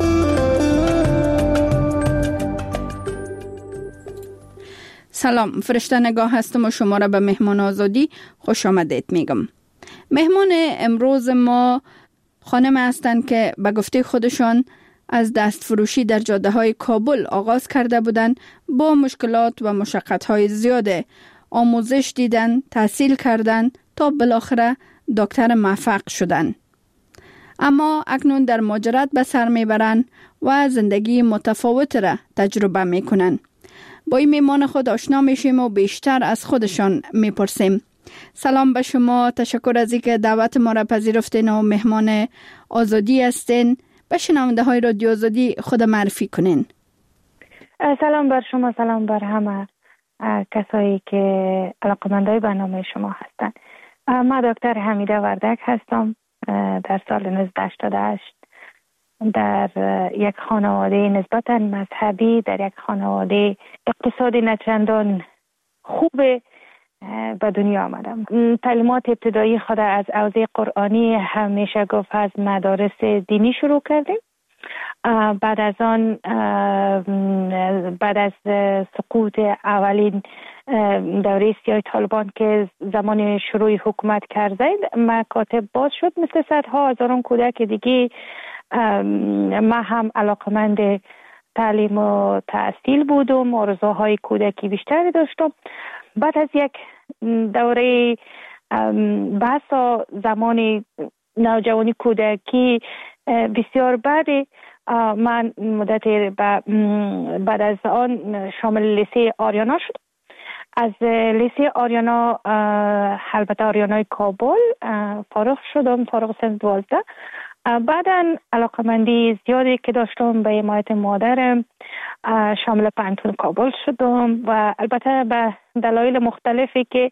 سلام، فرشته نگاه هستم و شما را به مهمان آزادی خوش آمدید میگم. مهمان امروز ما خانم هستند که به گفته خودشان از دست فروشی در جاده های کابل آغاز کرده بودند. با مشکلات و مشقت های زیاده آموزش دیدن، تحصیل کردن تا بالاخره دکتر موفق شدن. اما اکنون در مهاجرت به سر میبرند و زندگی متفاوت را تجربه میکنند. با این میمان خود آشنا میشیم و بیشتر از خودشان میپرسیم. سلام به شما، تشکر از اینکه دعوت ما را پذیرفتین و مهمان آزادی هستین. به شنونده های رادیو آزادی خود معرفی کنین. سلام بر شما، سلام بر همه کسایی که علاقمندای برنامه شما هستند. من دکتر حمیده وردک هستم. در سال نوزده هشتاد و هشت در یک خانواده نسبتا مذهبی، در یک خانواده اقتصادی نچندان خوب به دنیا آمدم. تعلیمات ابتدایی خود از حوزه قرآنی همیشه گفت از مدارس دینی شروع کردیم. بعد از آن بعد از سقوط اولین دوره سیاه طالبان که زمان شروع حکومت کرده مکاتب باز شد مثل صدها هزاران کودک دیگه. ما هم علاقمند تعلیم و تحصیل بودم، آرزوهای کودکی بیشتری داشتم. بعد از یک دوره بحث زمان نوجوانی کودکی بسیار بعد من مدت بعد از آن شامل لیسه آریانا شد از لیسه آریانا، البته آریانای کابل فارغ شدم، فارغ سن دوازده. بعداً علاقمندی زیادی که داشتم به حمایت مادرم شامل پانتون کابل شدم و البته به دلایل مختلفی که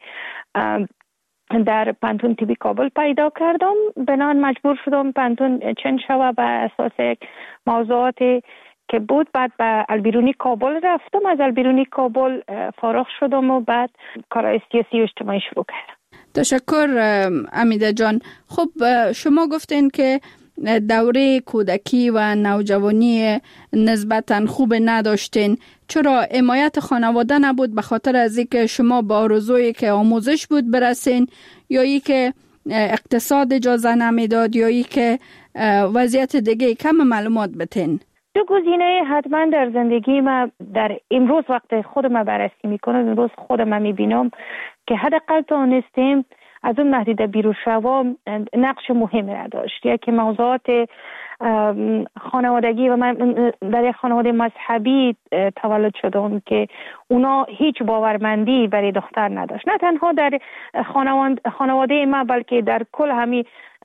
در پانتون تیبی کابل پیدا کردم بنان مجبور شدم پانتون چنج شوه به اساس یک موضوعاتی که بود. بعد به البیرونی کابل رفتم، از البیرونی کابل فارغ شدم و بعد کارهای سیاسی و اجتماعی شروع کردم. تشکر امیده جان. خب شما گفتین که دوره کودکی و نوجوانی نسبتاً خوب نداشتین. چرا حمایت خانواده نبود؟ به خاطر از اینکه شما با آرزویی که آموزش بود برسین، یا ای که اقتصاد اجازه نمیداد، یا ای که وضعیت دیگه؟ کم معلومات بتین. دو گزینه حتما در زندگی ما در امروز وقت خودم بررسی میکنم، امروز خودم میبینم که حداقل تونستیم از اون محدوده بیرون شوم نقش مهمی را داشت. یکی موضوعات خانوادگی و من در یک خانواده مذهبی تولد شدم که اونا هیچ باورمندی برای دختر نداشت، نه تنها در خانواده ما بلکه در کل همین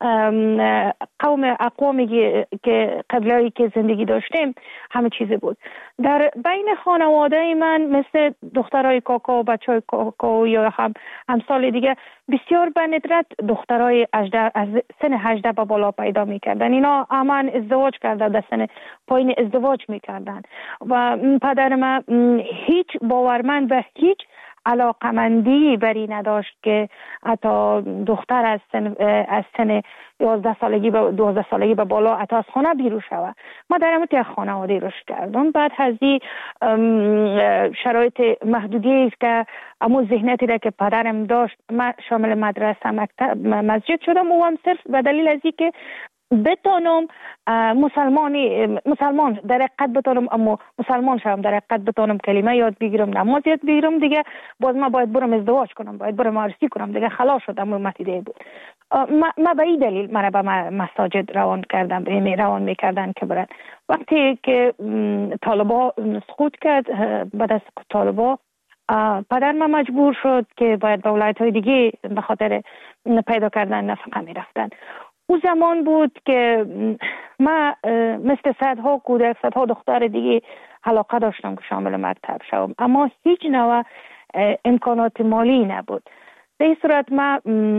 قوم اقوامی که قبلایی که زندگی داشتیم همه چیزی بود. در بین خانواده من مثل دخترای کاکا و بچهای کاکا یا هم همسال دیگه بسیار به ندرت دخترای از سن هجده به بالا پیدا میکردن. اینا همان ازدواج کرده، در سن پایین ازدواج میکردن و پدر من هیچ باورمند و هیچ علاقمندی بری نداشت که حتی دختر از سن از سن یازده سالگی به دوازده سالگی به بالا حتی از خانه بیرون شوه. ما در همون خانواده رشد کردم. بعد از این شرایط محدودی که امو ذهنیتی را که پدرم داشت، من شامل مدرسه، مکتب، مسجد شدم و هم صرف به دلیل از اینکه بتونم مسلمانی مسلمان در حقیقت بتونم اما مسلمان شوم، در حقیقت بتونم کلمه یاد بگیرم، نماز یاد بگیرم، دیگه باز ما باید برم ازدواج کنم، باید برم عروسی کنم، دیگه خلاص شدم. متیده بود. ما, ما به این دلیل مرا به مساجد روان کردم، یعنی روان میکردن که برن. وقتی که طالبا سقوط کرد، بعد از طالبا پدر ما مجبور شد که باید به ولایت های دیگه به خاطر پیدا کردن نفقه میرفتن. او زمان بود که ما مثل صدها کودک، صدها دختر دیگه علاقه داشتم که شامل مکتب شوم، اما هیچ نوع امکانات مالی نبود. به این صورت ما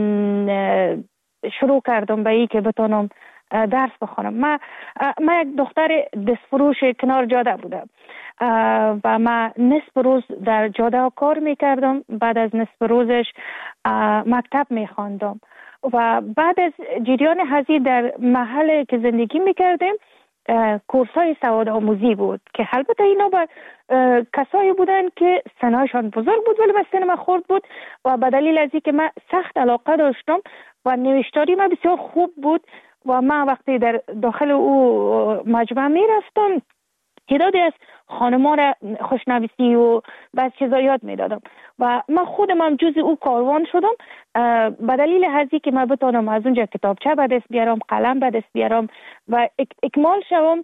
شروع کردم به این که بتونم درس بخونم. ما ما یک دختر دستفروش کنار جاده بودم و ما نصف روز در جاده کار میکردم، بعد از نصف روزش مکتب میخواندم و بعد از جریان هزی در محل که زندگی میکردیم کورس های سواد آموزی بود که البته اینا با کسایی بودن که سنایشان بزرگ بود ولی به سن من خورد بود و به دلیل از اینکه من سخت علاقه داشتم و نوشتاری من بسیار خوب بود و من وقتی در داخل او مجمع میرفتم تعدادی از خانما را خوشنویسی و بعض چیزا یاد میدادم و من خودم هم جز او کاروان شدم به دلیل هزی که من بتونم از اونجا کتابچه به دست بیارم، قلم به دست بیارم و اکمال شوم.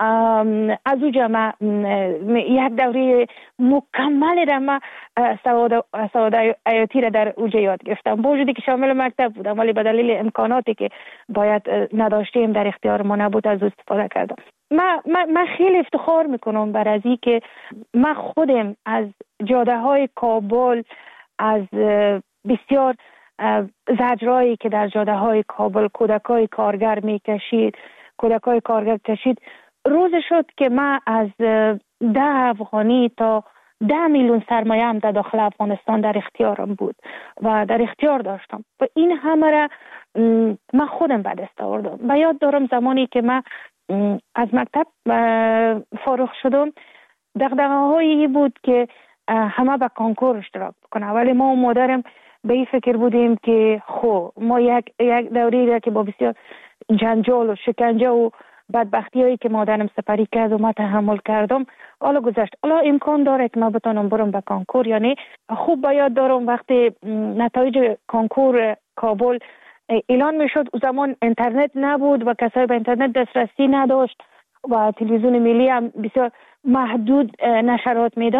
از اونجا من یک دوره مکمل را من سواد سواد حیاتی را در اونجا یاد گرفتم، با وجودی که شامل مکتب بودم ولی به دلیل امکاناتی که باید نداشتیم در اختیار ما نبود از استفاده کردم. من من خیلی افتخار میکنم بر از این که من خودم از جاده های کابل، از بسیار زجرایی که در جاده های کابل کودکای کارگر میکشید کودکای کارگر کشید روز شد که من از ده افغانی تا ده میلیون سرمایه هم در داخل افغانستان در اختیارم بود و در اختیار داشتم و این همه را من خودم به دست آوردم. و یاد دارم زمانی که من از مکتب فارغ شدم دغدغه‌هایی بود که همه به کنکور اشتراک بکنه، ولی ما و مادرم به این فکر بودیم که خب ما یک یک دوری را که با بسیار جنجال و شکنجه و بدبختی هایی که مادرم سپری کرد و ما تحمل کردم حالا گذشت، حالا امکان داره که ما بتونم برم به کنکور. یعنی خوب به یاد دارم وقتی نتایج کنکور کابل اعلان میشد، او زمان اینترنت نبود و کسایی به اینترنت دسترسی نداشت و تلویزیون ملی هم بسیار محدود نشرات میداد.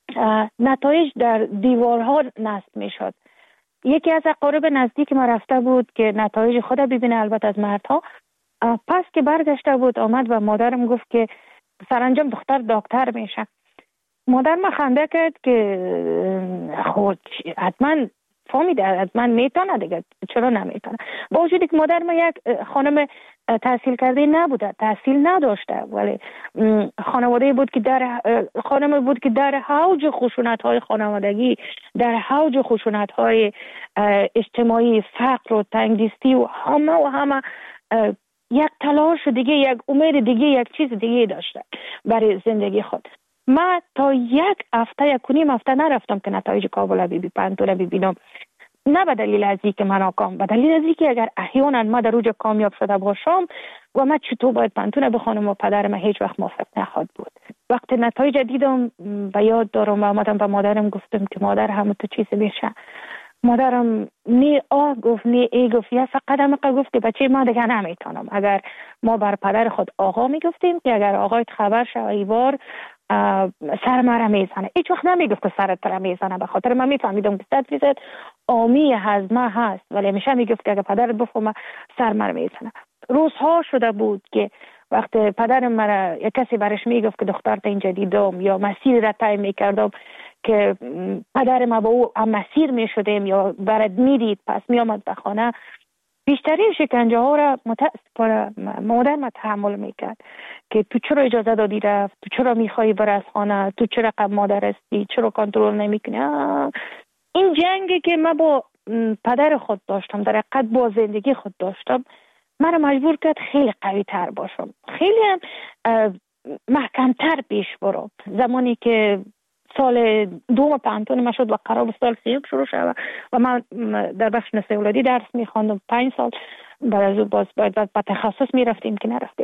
نتایج در دیوارها نصب می شد. یکی از اقارب نزدیک ما رفته بود که نتایج خود ببینه، البته از مردها. پس که برگشته بود آمد و مادرم گفت که سرانجام دختر دکتر میشه. مادر ما خنده کرد که خود حتما فهمیده، حتما میتونه دیگه، چرا نمیتونه. با وجودی که مادر ما یک خانم تحصیل کرده نبوده، تحصیل نداشته، ولی خانواده بود که در خانم بود که در حوج خشونت های خانوادگی، در حوج خشونت های اجتماعی، فقر و تنگدستی و همه و همه یک تلاش دیگه، یک امید دیگه، یک چیز دیگه داشته برای زندگی خود. من تا یک هفته یک کنیم هفته نرفتم که نتایج کابل بی پانتون ببینم، نه به دلیل از اینکه من ناکام، به دلیل از اینکه اگر احیانا ما در اوج کامیاب شده باشم و من چطور باید پانتون بخونم و پدرم هیچ وقت موافق نخواهد بود. وقتی نتایج دیدم به یاد دارم و آمدم به مادرم گفتم که مادر همه تو چیز میشه. مادرم نی آه گفت نی ای گفت، یا فقط هم گفت که بچه ما دیگه نمیتونم. اگر ما بر پدر خود آقا میگفتیم که اگر آقایت خبر شد ایوار سر مرا میزنه، هیچ وقت نمیگفت که سرت را میزنه، به خاطر من میفهمیدم که صد فیصد آمی هضمه هست، ولی همیشه میگفت که اگر پدرت بفهمه سر مرا میزنه. روزها شده بود که وقت پدرم مرا یک کسی برش میگفت که دخترت اینجا دیدم یا مسیر را طی میکردم که پدر ما با او هم مسیر میشدیم یا برد میدید، پس میامد به خانه، بیشترین شکنجه ها را متاسفانه مادر ما تحمل میکرد که تو چرا اجازه دادی رفت، تو چرا میخوایی بر از خانه، تو چرا قبل مادر هستی، چرا کنترل نمیکنی. این جنگی که من با پدر خود داشتم، در حقیقت با زندگی خود داشتم، من مجبور کرد خیلی قوی تر باشم، خیلی هم محکمتر پیش برم. زمانی که سال دوم پانتون ما شد و قرار سال سیوم شروع شد و من در بخش نسل اولادی درس میخواندم، پنج سال بعد از اون باز باید به تخصص میرفتیم که نرفتیم.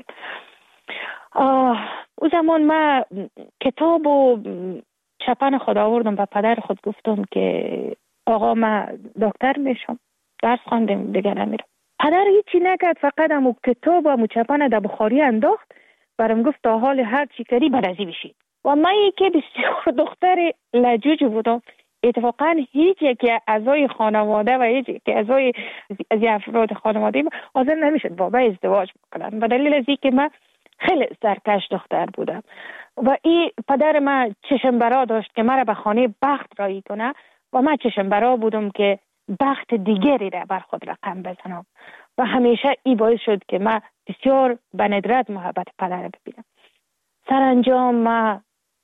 او زمان من کتاب و چپن خود آوردم و پدر خود گفتم که آقا من دکتر میشم، درس خواندم دیگه نمیرم. پدر هیچی نکرد، فقط همو کتاب و همو چپن در بخاری انداخت، برام گفت تا حال هر چی کردی برازی بشید. و من یکی بسیار دختر لجوج بودم، اتفاقا هیچ یکی اعضای خانواده و هیچ یکی اعضای از افراد خانواده حاضر نمیشد با من ازدواج بکنن، به دلیل از اینکه من خیلی سرکش دختر بودم و این پدر من چشم برا داشت که مرا به خانه بخت رایی کنه و من چشم برا بودم که بخت دیگری را بر خود رقم بزنم و همیشه این باعث شد که من بسیار به ندرت محبت پدر ببینم. سرانجام من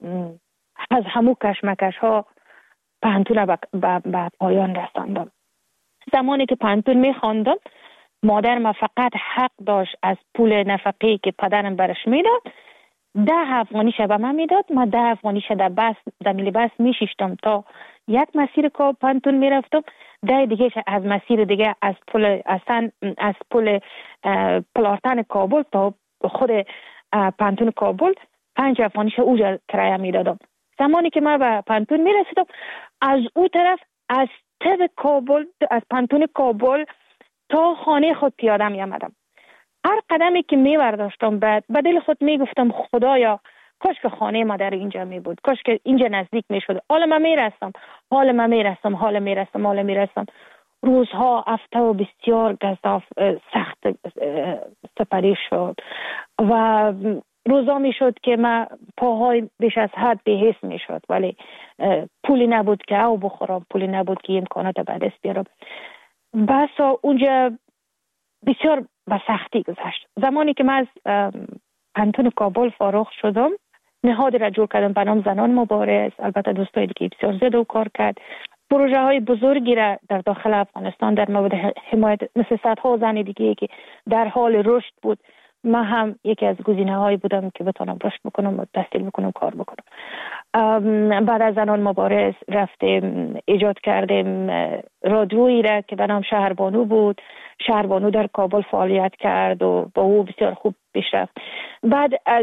از همو کشمکش ها پانتون به پایان رساندم. زمانی که پانتون می خواندم، مادر ما فقط حق داشت از پول نفقه‌ای که پدرم برش میداد ده افغانی به من میداد. من ده افغانی در بس در میلی بس میشیشتم تا یک مسیر که پانتون میرفتم، ده دیگه از مسیر دیگه از پل اصلا از پل پلارتن کابل تا خود پانتون کابل پنج افغانیش اوجا کرایه میدادم. زمانی که من به پانتون میرسیدم، از او طرف از تب کابل، از پانتون کابل تا خانه خود پیاده می آمدم. هر قدمی که می برداشتم بعد به دل خود می گفتم خدایا کاش که خانه ما در اینجا می بود، کاش که اینجا نزدیک می شد. حالا من می رسم، حالا من می رسم، حالا می رسم، حالا می رسم. روزها هفته و بسیار گزاف سخت سپری شد و روزا می شد که من پاهای بیش از حد بی‌حس می شد، ولی پولی نبود که او بخورم، پولی نبود که امکانات به دست بیارم. بس اونجا بسیار به سختی گذشت. زمانی که من از پانتون کابل فارغ شدم، نهادی را جور کردم به نام زنان مبارز، البته دوستایی دیگه بسیار زیاد کار کرد. پروژه های بزرگی را در داخل افغانستان در مورد حمایت مثل صدها زن دیگه که در حال رشد بود، من هم یکی از گزینه هایی بودم که بتونم رشد بکنم و تحصیل بکنم، کار بکنم. بعد از زنان مبارز رفتیم ایجاد کردیم رادیویی را که به نام شهربانو بود. شهربانو در کابل فعالیت کرد و با او بسیار خوب پیش رفت. بعد از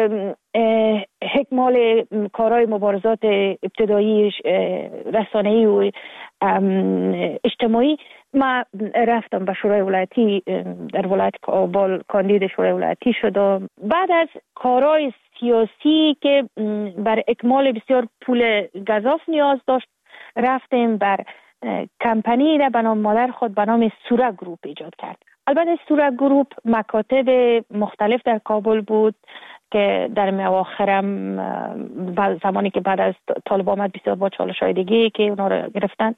حکمال کارهای مبارزات ابتدایی رسانه‌ای و اجتماعی، ما رفتم به شورای ولایتی در ولایت کابل کاندید شورای ولایتی شدم. بعد از کارهای سیاسی که بر اکمال بسیار پول گزاف نیاز داشت، رفتیم بر کمپانی را به نام مادر خود به نام سوره گروپ ایجاد کرد. البته سوره گروپ مکاتب مختلف در کابل بود که در اواخرم زمانی که بعد از طالب آمد بسیار با چالش‌های دیگه که اونا رو گرفتن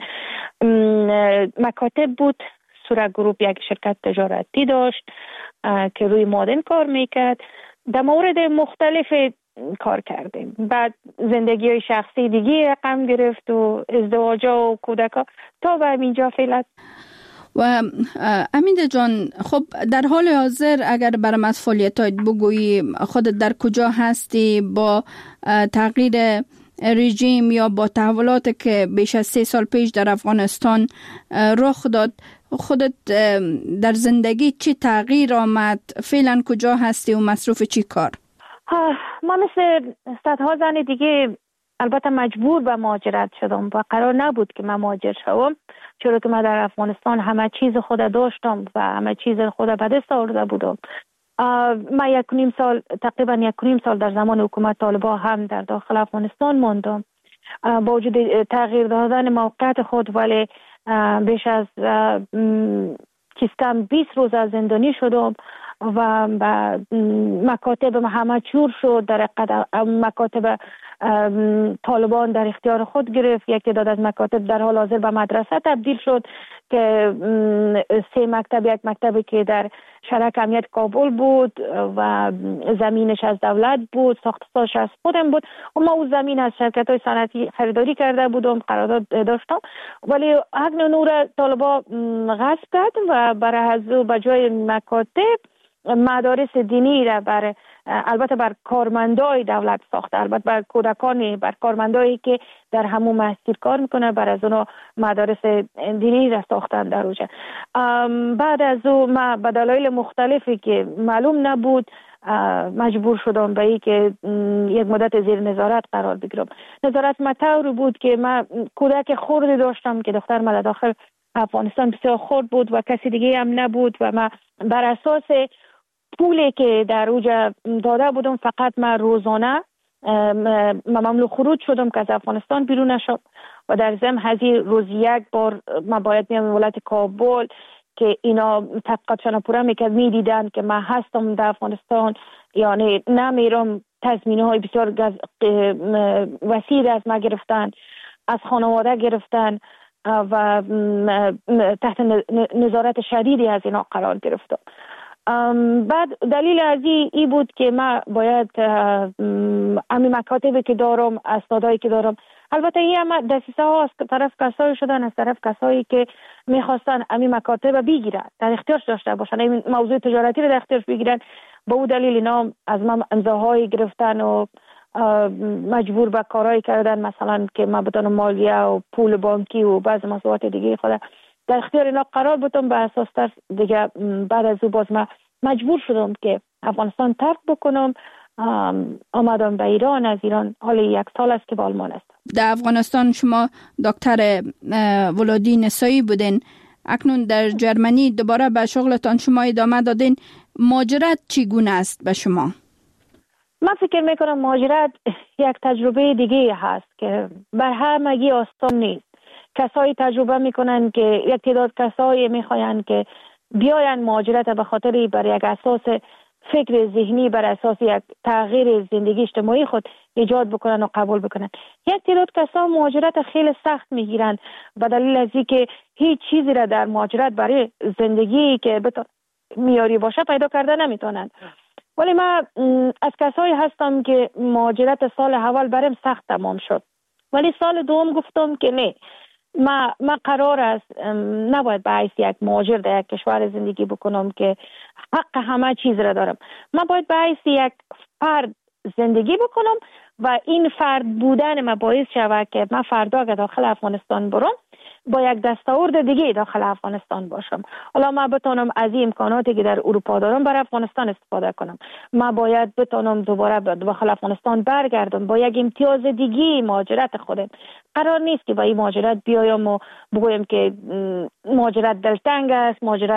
مکاتب بود. سوره گروپ یک شرکت تجارتی داشت که روی مادن کار میکرد. در مورد مختلف کار کردیم. بعد زندگی های شخصی دیگه رقم گرفت و ازدواج و کودکا تا به اینجا فعلا. و امیده جان، خب در حال حاضر اگر برام از فعالیتات بگویی، خودت در کجا هستی با تغییر رژیم یا با تحولاتی که بیش از سه سال پیش در افغانستان رخ داد، خودت در زندگی چی تغییر آمد؟ فعلا کجا هستی و مصروف چی کار؟ ما مثل صدها زن دیگه البته مجبور به مهاجرت شدم و قرار نبود که من مهاجر شوم، چرا که من در افغانستان همه چیز خود داشتم و همه چیز خود به دست آورده بودم. من یک و نیم سال تقریبا یک و نیم سال در زمان حکومت طالبان هم در داخل افغانستان ماندم. با وجود تغییر دادن موقعیت خود ولی بیش از چیز کم بیست روز از زندانی شدم و مکاتب همه چور شد. در مکاتب طالبان در اختیار خود گرفت. یک تعداد از مکاتب در حال حاضر به مدرسه تبدیل شد که سه مکتب، یک مکتبی که در شرک امنیت کابل بود و زمینش از دولت بود، ساختش از خودم بود و ما اون زمین از شرکت های صنعتی خریداری کرده بودم، قرارداد داشتم، ولی حق نور طالبان غصب کرد و برای از به جای مکاتب مدارس دینی را بر البته بر کارمندای دولت ساخته، البته بر کودکانی، بر کارمندایی که در همون مسیر کار میکنه، بر از اونا مدارس دینی را ساختن در اوجه. بعد از او ما به دلایل مختلفی که معلوم نبود مجبور شدم به این که یک مدت زیر نظارت قرار بگیرم. نظارت مطور بود که من کودک خردی داشتم که دختر من داخل افغانستان بسیار خرد بود و کسی دیگه هم نبود و من بر اساس پولی که در اوجا داده بودم فقط من روزانه ممنوع خروج شدم که از افغانستان بیرون نشم و در ضمن هزی روز یک بار من باید میام ولایت کابل که اینا تحقیقاتشان پورا میکرد، میدیدن که من هستم در افغانستان یعنی نمیرم. تضمینه های بسیار وسیع از ما گرفتن، از خانواده گرفتن و تحت نظارت شدیدی از اینا قرار گرفتم. بعد دلیل از ای بود که من باید امی مکاتبی که دارم، اسنادایی که دارم، البته این هم دسیسه ها از طرف کسایی شدن، از طرف کسایی که میخواستن امی مکاتب بگیرن، در اختیارش داشته باشن، این موضوع تجارتی رو در اختیارش بگیرن. با اون دلیل اینا از من امضاهایی گرفتن و مجبور به کارهایی کردن، مثلا که من بتونم مالیه و پول بانکی و بعض مسئولیت دیگه خود در اختیار اینا قرار بودم. به اساس تر دیگه بعد از او باز من مجبور شدم که افغانستان ترک بکنم. آمدم به ایران. از ایران حالا یک سال است که با آلمان هستم. در افغانستان شما دکتر ولادی نسایی بودین، اکنون در جرمنی دوباره به شغلتان شما ادامه دادین. مهاجرت چگونه است به شما؟ من فکر میکنم مهاجرت یک تجربه دیگه هست که بر همگی آسان نیست. کسایی تجربه میکنن که یک تعداد کسایی میخواین که بیاین مهاجرت به خاطر بر یک اساس فکر ذهنی، بر اساس یک تغییر زندگی اجتماعی خود ایجاد بکنن و قبول بکنن. یک تعداد کسا مهاجرت خیلی سخت میگیرن به دلیل از اینکه هیچ چیزی را در مهاجرت برای زندگی که میاری باشه پیدا کرده نمیتونن. ولی من از کسایی هستم که مهاجرت سال اول برام سخت تمام شد، ولی سال دوم گفتم که نه، ما ما قرار است نباید به حیث یک مهاجر در یک کشور زندگی بکنم که حق همه چیز را دارم. من باید به حیث یک فرد زندگی بکنم و این فرد بودن ما باعث شود که من فردا که داخل افغانستان برم با یک دستاورد دیگه داخل افغانستان باشم. حالا من بتونم از این امکاناتی که در اروپا دارم برای افغانستان استفاده کنم. من باید بتونم دوباره داخل افغانستان برگردم با یک امتیاز دیگه مهاجرت خودم. قرار نیست که با این مهاجرت بیایم و بگویم که مهاجرت دلتنگ است، مهاجرت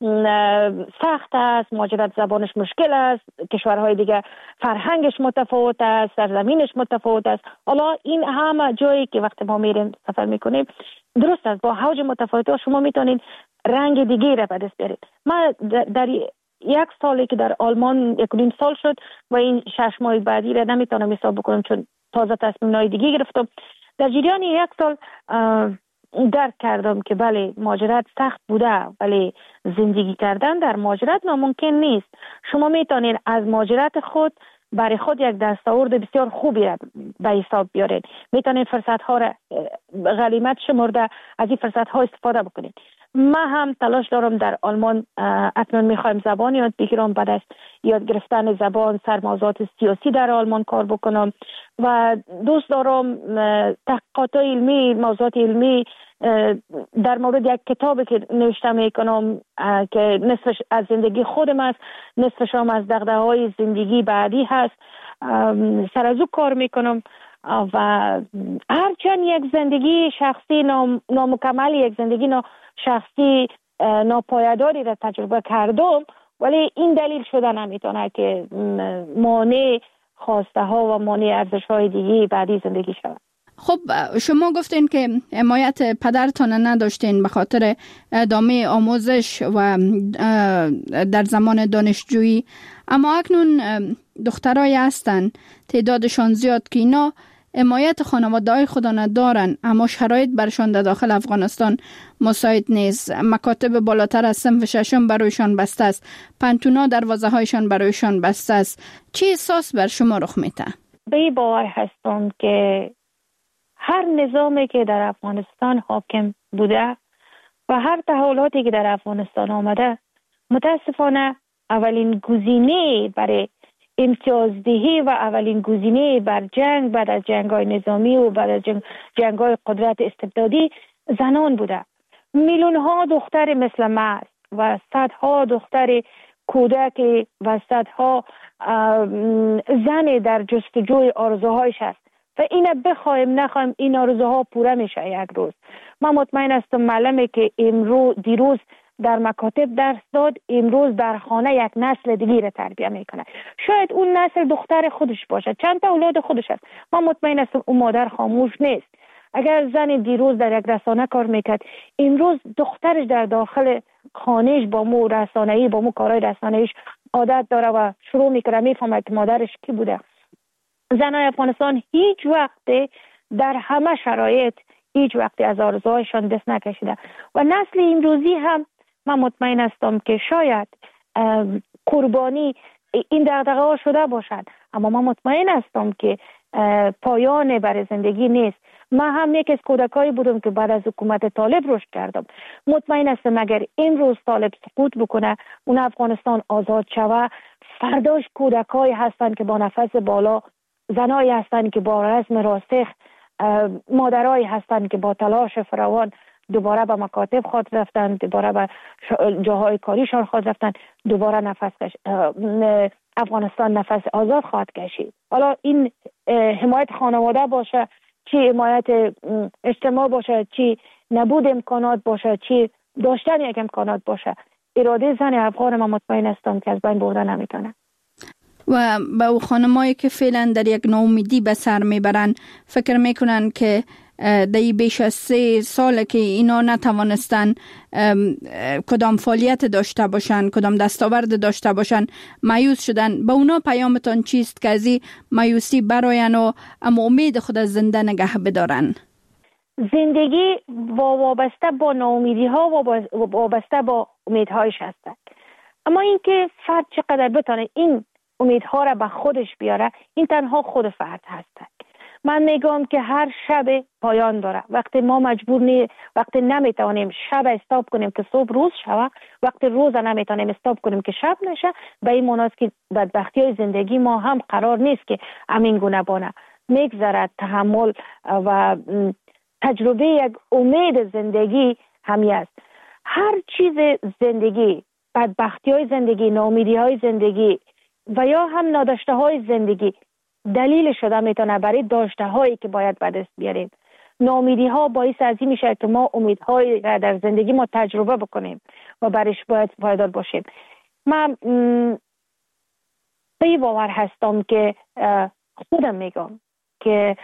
سخت است، مهاجرت زبانش مشکل است، کشورهای دیگه فرهنگش متفاوت است، سرزمینش متفاوت است. حالا این همه جایی که وقتی ما میریم سفر میکنیم درست است، با حوج متفاوت شما میتونید رنگ دیگه را به دست بیارید. من در یک سالی که در آلمان یک نیم سال شد و این شش ماه بعدی را نمیتونم حساب بکنم چون تازه تصمیم‌های دیگه گرفتم. در جریان یک سال درک کردم که بله مهاجرت سخت بوده، ولی زندگی کردن در مهاجرت ناممکن نیست. شما میتونید از مهاجرت خود برای خود یک دستاورد بسیار خوبی را به حساب بیارید. میتونید فرصت ها را غنیمت شمرده از این فرصت ها استفاده بکنید. من هم تلاش دارم در آلمان اکنون میخوایم زبان یاد بگیرم، بعد از یاد گرفتن زبان سر موضوعات سیاسی در آلمان کار بکنم و دوست دارم تحقیقات علمی، موضوعات علمی در مورد یک کتابی که نوشته میکنم که نصفش از زندگی خودم است، نصفش هم از دغدغه‌های زندگی بعدی هست، سر از او کار میکنم و هرچند یک زندگی شخصی نام، نامکمل، یک زندگی نا شخصی ناپایداری را تجربه کردم، ولی این دلیل شده نمیتونه که مانع خواسته ها و مانع ارزش های دیگه بعدی زندگی شود. خب شما گفتین که حمایت پدرتان نداشتین به خاطر ادامه آموزش و در زمان دانشجویی، اما اکنون دخترای هستن تعدادشان زیاد که اینا حمایت خانواده‌های خود ندارن، اما شرایط برشان در داخل افغانستان مساعد نیست. مکاتب بالاتر از صنف ششم برایشان بسته است، پنتونا دروازه‌هایشان برایشان بسته است. چه احساس بر شما رخ میده؟ به این باور هستم که هر نظامی که در افغانستان حاکم بوده و هر تحولاتی که در افغانستان آمده، متاسفانه اولین گزینه برای امتیازدهی و اولین گزینه بر جنگ بعد از جنگ‌های نظامی و بعد از جنگ جنگ‌های قدرت استبدادی زنان بوده. میلیون ها دختر مثل من و صدها دختر کودک و صدها زن در جستجوی آرزوهایش است و اینه بخوایم نخوایم این آرزوها پوره میشه یک روز. من مطمئن هستم معلمی که امروز دیروز در مکاتب درس داد، امروز در خانه یک نسل دیگه را تربیت میکنه. شاید اون نسل دختر خودش باشه، چند تا اولاد خودش هست. من مطمئن هستم اون مادر خاموش نیست. اگر زن دیروز در یک رسانه کار میکرد، امروز دخترش در داخل خانهش با مو رسانه‌ای با مو کارهای رسانه‌ایش عادت داره و شروع میکنه میفهمه که مادرش کی بوده. زنای افغانستان هیچ وقت در همه شرایط هیچ وقت از آرزوهایشان دست نکشیده و نسل امروزی هم من مطمئن هستم که شاید قربانی این دغدغه ها شده باشد، اما من مطمئن هستم که پایان برای زندگی نیست. من هم یک از کودکایی بودم که بعد از حکومت طالب رشد کردم. مطمئن هستم اگر امروز طالب سقوط بکنه، اون افغانستان آزاد شود، فرداش کودکایی هستند که با نفس بالا، زنایی هستند که با رزم راسخ، مادرایی هستند که با تلاش فراوان دوباره به مکاتب خود رفتن، دوباره به جاهای کاریشان خود رفتن، دوباره نفس کش... افغانستان نفس آزاد خواهد کشید. حالا این حمایت خانواده باشه، چی حمایت اجتماع باشه، چی نبود امکانات باشه، چی داشتن یک امکانات باشه، اراده زن افغان ما مطمئن هستم که از بین برده نمیتونه. و به او خانمایی که فعلا در یک ناامیدی به سر میبرن، فکر میکنن که در بیش از سه سال که اینا نتوانستن کدام فعالیت داشته باشن، کدام دستاورد داشته باشن، مایوس شدن، به اونا پیامتان چیست که از این مایوسی براین و اما امید خود از زنده نگه بدارن؟ زندگی وابسته با ناامیدی ها و وابسته با امیدهایش هستند، اما اینکه فرد چقدر بتونه این امیدها را به خودش بیاره، این تنها خود فرد هست. من میگم که هر شب پایان داره. وقتی ما مجبور نی وقتی نمیتونیم شب استاپ کنیم که صبح روز شوه، وقتی روز نمیتونیم استاپ کنیم که شب نشه، به این معنی است که بدبختی های زندگی ما هم قرار نیست که همین گونه بانه. میگذرد تحمل و تجربه یک امید زندگی همی است. هر چیز زندگی، بدبختی های زندگی، ناامیدی های زندگی و یا هم ناداشته های زندگی دلیل شده میتونه برای داشته هایی که باید به دست بیاریم. ناامیدی ها باعث از این میشه که ما امیدهای را در زندگی ما تجربه بکنیم و برش باید پایدار باشیم. من به باور هستم که خودم میگم که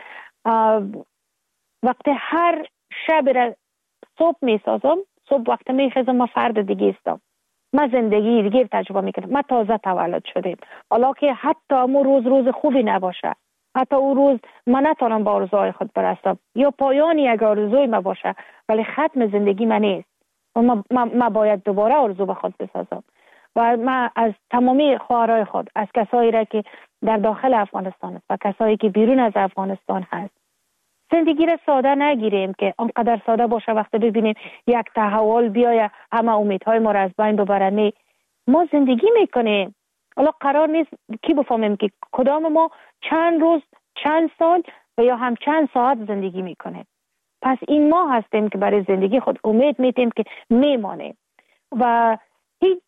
وقتی هر شب را صبح میسازم، صبح وقتی میخیزم ما فرد دیگه استم، ما زندگی دیگه تجربه میکنم. ما تازه تولد شدیم، حالا که حتی امو روز روز خوبی نباشه، حتی او روز من نتونم با آرزوهای خود برسم یا پایان یک آرزوی ما باشه، ولی ختم زندگی من نیست و ما, ما, ما باید دوباره آرزو به خود بسازم. و من از تمامی خواهرای خود، از کسایی را که در داخل افغانستان است و کسایی که بیرون از افغانستان هست، زندگی را ساده نگیریم که آنقدر ساده باشه وقتی ببینیم یک تحول بیاید همه امیدهای ما را از بین ببره. نه، ما زندگی میکنیم. حالا قرار نیست کی بفهمیم که کدام ما چند روز، چند سال و یا هم چند ساعت زندگی میکنیم. پس این ما هستیم که برای زندگی خود امید میتیم که میمانیم و هیچ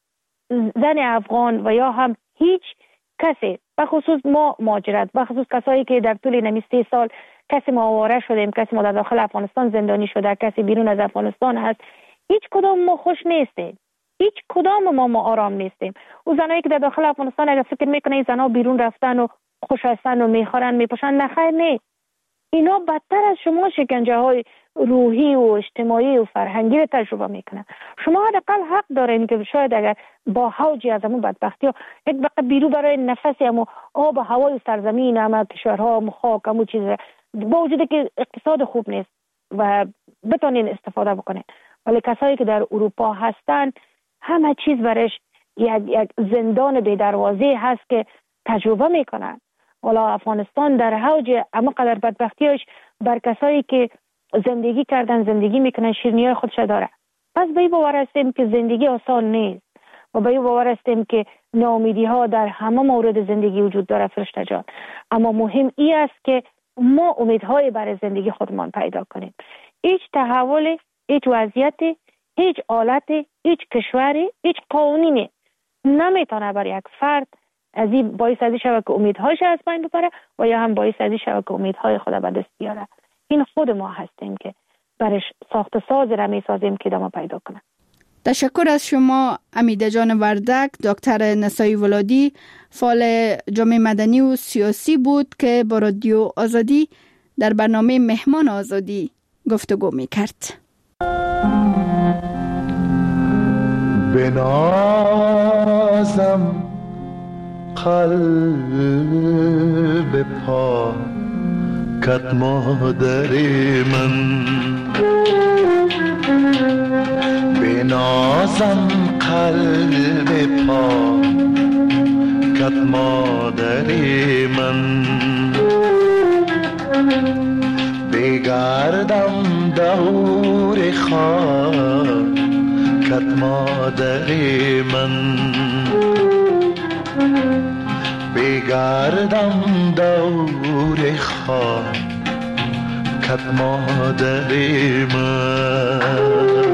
زن افغان و یا هم هیچ کسی، بخصوص ما مهاجرت، بخصوص کسایی که در طول نمی سه سال کسی ما آواره شدیم، کسی ما در داخل افغانستان زندانی شده، کسی بیرون از افغانستان هست، هیچ کدام ما خوش نیستیم، هیچ کدام ما ما آرام نیستیم. او زنایی که در داخل افغانستان اگر فکر میکنه این زنا بیرون رفتن و خوش هستن و میخورن میپوشن، نخیر نیست. اینا بدتر از شما شکنجه های روحی و اجتماعی و فرهنگی رو تجربه میکنن. شما حداقل حق دارین که شاید اگر با حوجی از همون بدبختی ها یک بقیه بیرو برای نفسی همون آب و هوای سرزمین همه کشورها همون خاک همون چیز با وجود که اقتصاد خوب نیست و بتونین استفاده بکنین، ولی کسایی که در اروپا هستن همه چیز برش یک, یک زندان بی دروازه هست که تجربه میکنن. والا افغانستان در حوج اما قدر بدبختیش بر کسایی که زندگی کردن زندگی میکنن شیرینی‌های خودش داره. پس به این باور هستیم که زندگی آسان نیست و به این باور هستیم که ناامیدی ها در همه مورد زندگی وجود داره فرشته جان، اما مهم این است که ما امیدهای برای زندگی خودمان پیدا کنیم. هیچ تحول، هیچ وضعیت، هیچ حالت، هیچ کشوری، هیچ قانونی نمیتونه بر یک فرد از این باعث ازی شود که امیدهایش از بین ببره و یا هم باعث ازی شود که امیدهای خود به دست بیاره. این خود ما هستیم که برش ساخت ساز را می سازیم که ادامه پیدا کنه. تشکر از شما امیده جان وردک. دکتر نسایی ولادی فعال جامعه مدنی و سیاسی بود که با رادیو آزادی در برنامه مهمان آزادی گفتگو می کرد. بنازم قلب پاکت مادر من، بنازم قلب پاکت مادر من، بگردم دور خاکت مادر من، بگردم دور خاکت مادر من.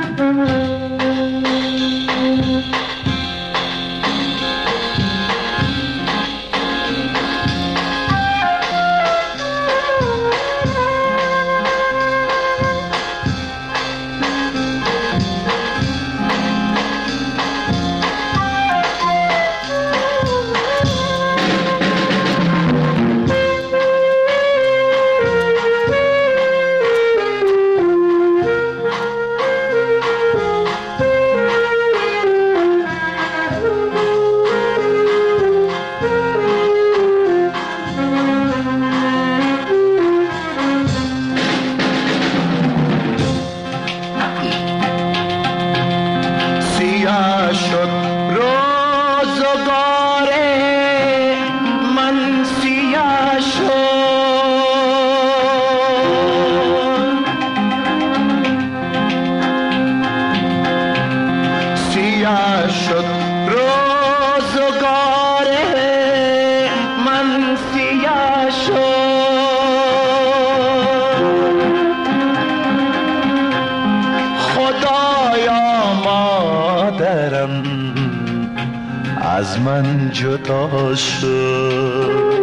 از من جدا شد،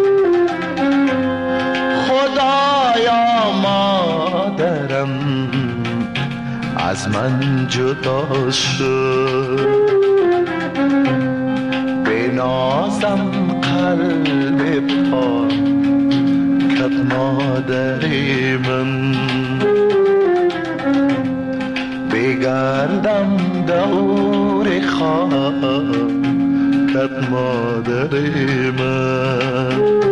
خدایا مادرم از من جدا شد. به نازم قلب پاک کت مادر من، بگردم دور خاک کت مادر من.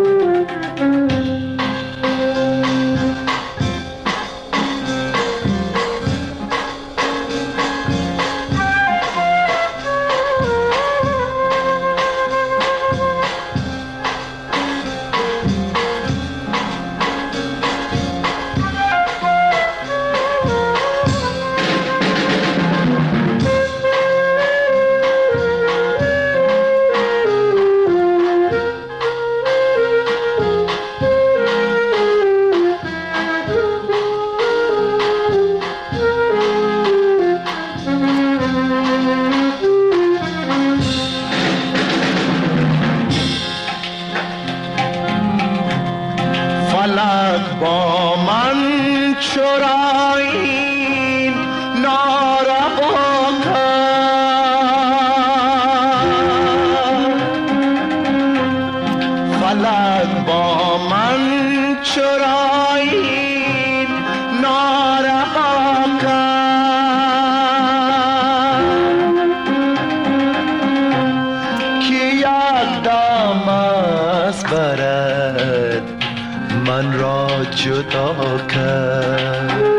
با من چرایی ناروا کرد، فلک با من چرایی ناروا کرد، که یک دم از برد من را جدا کرد.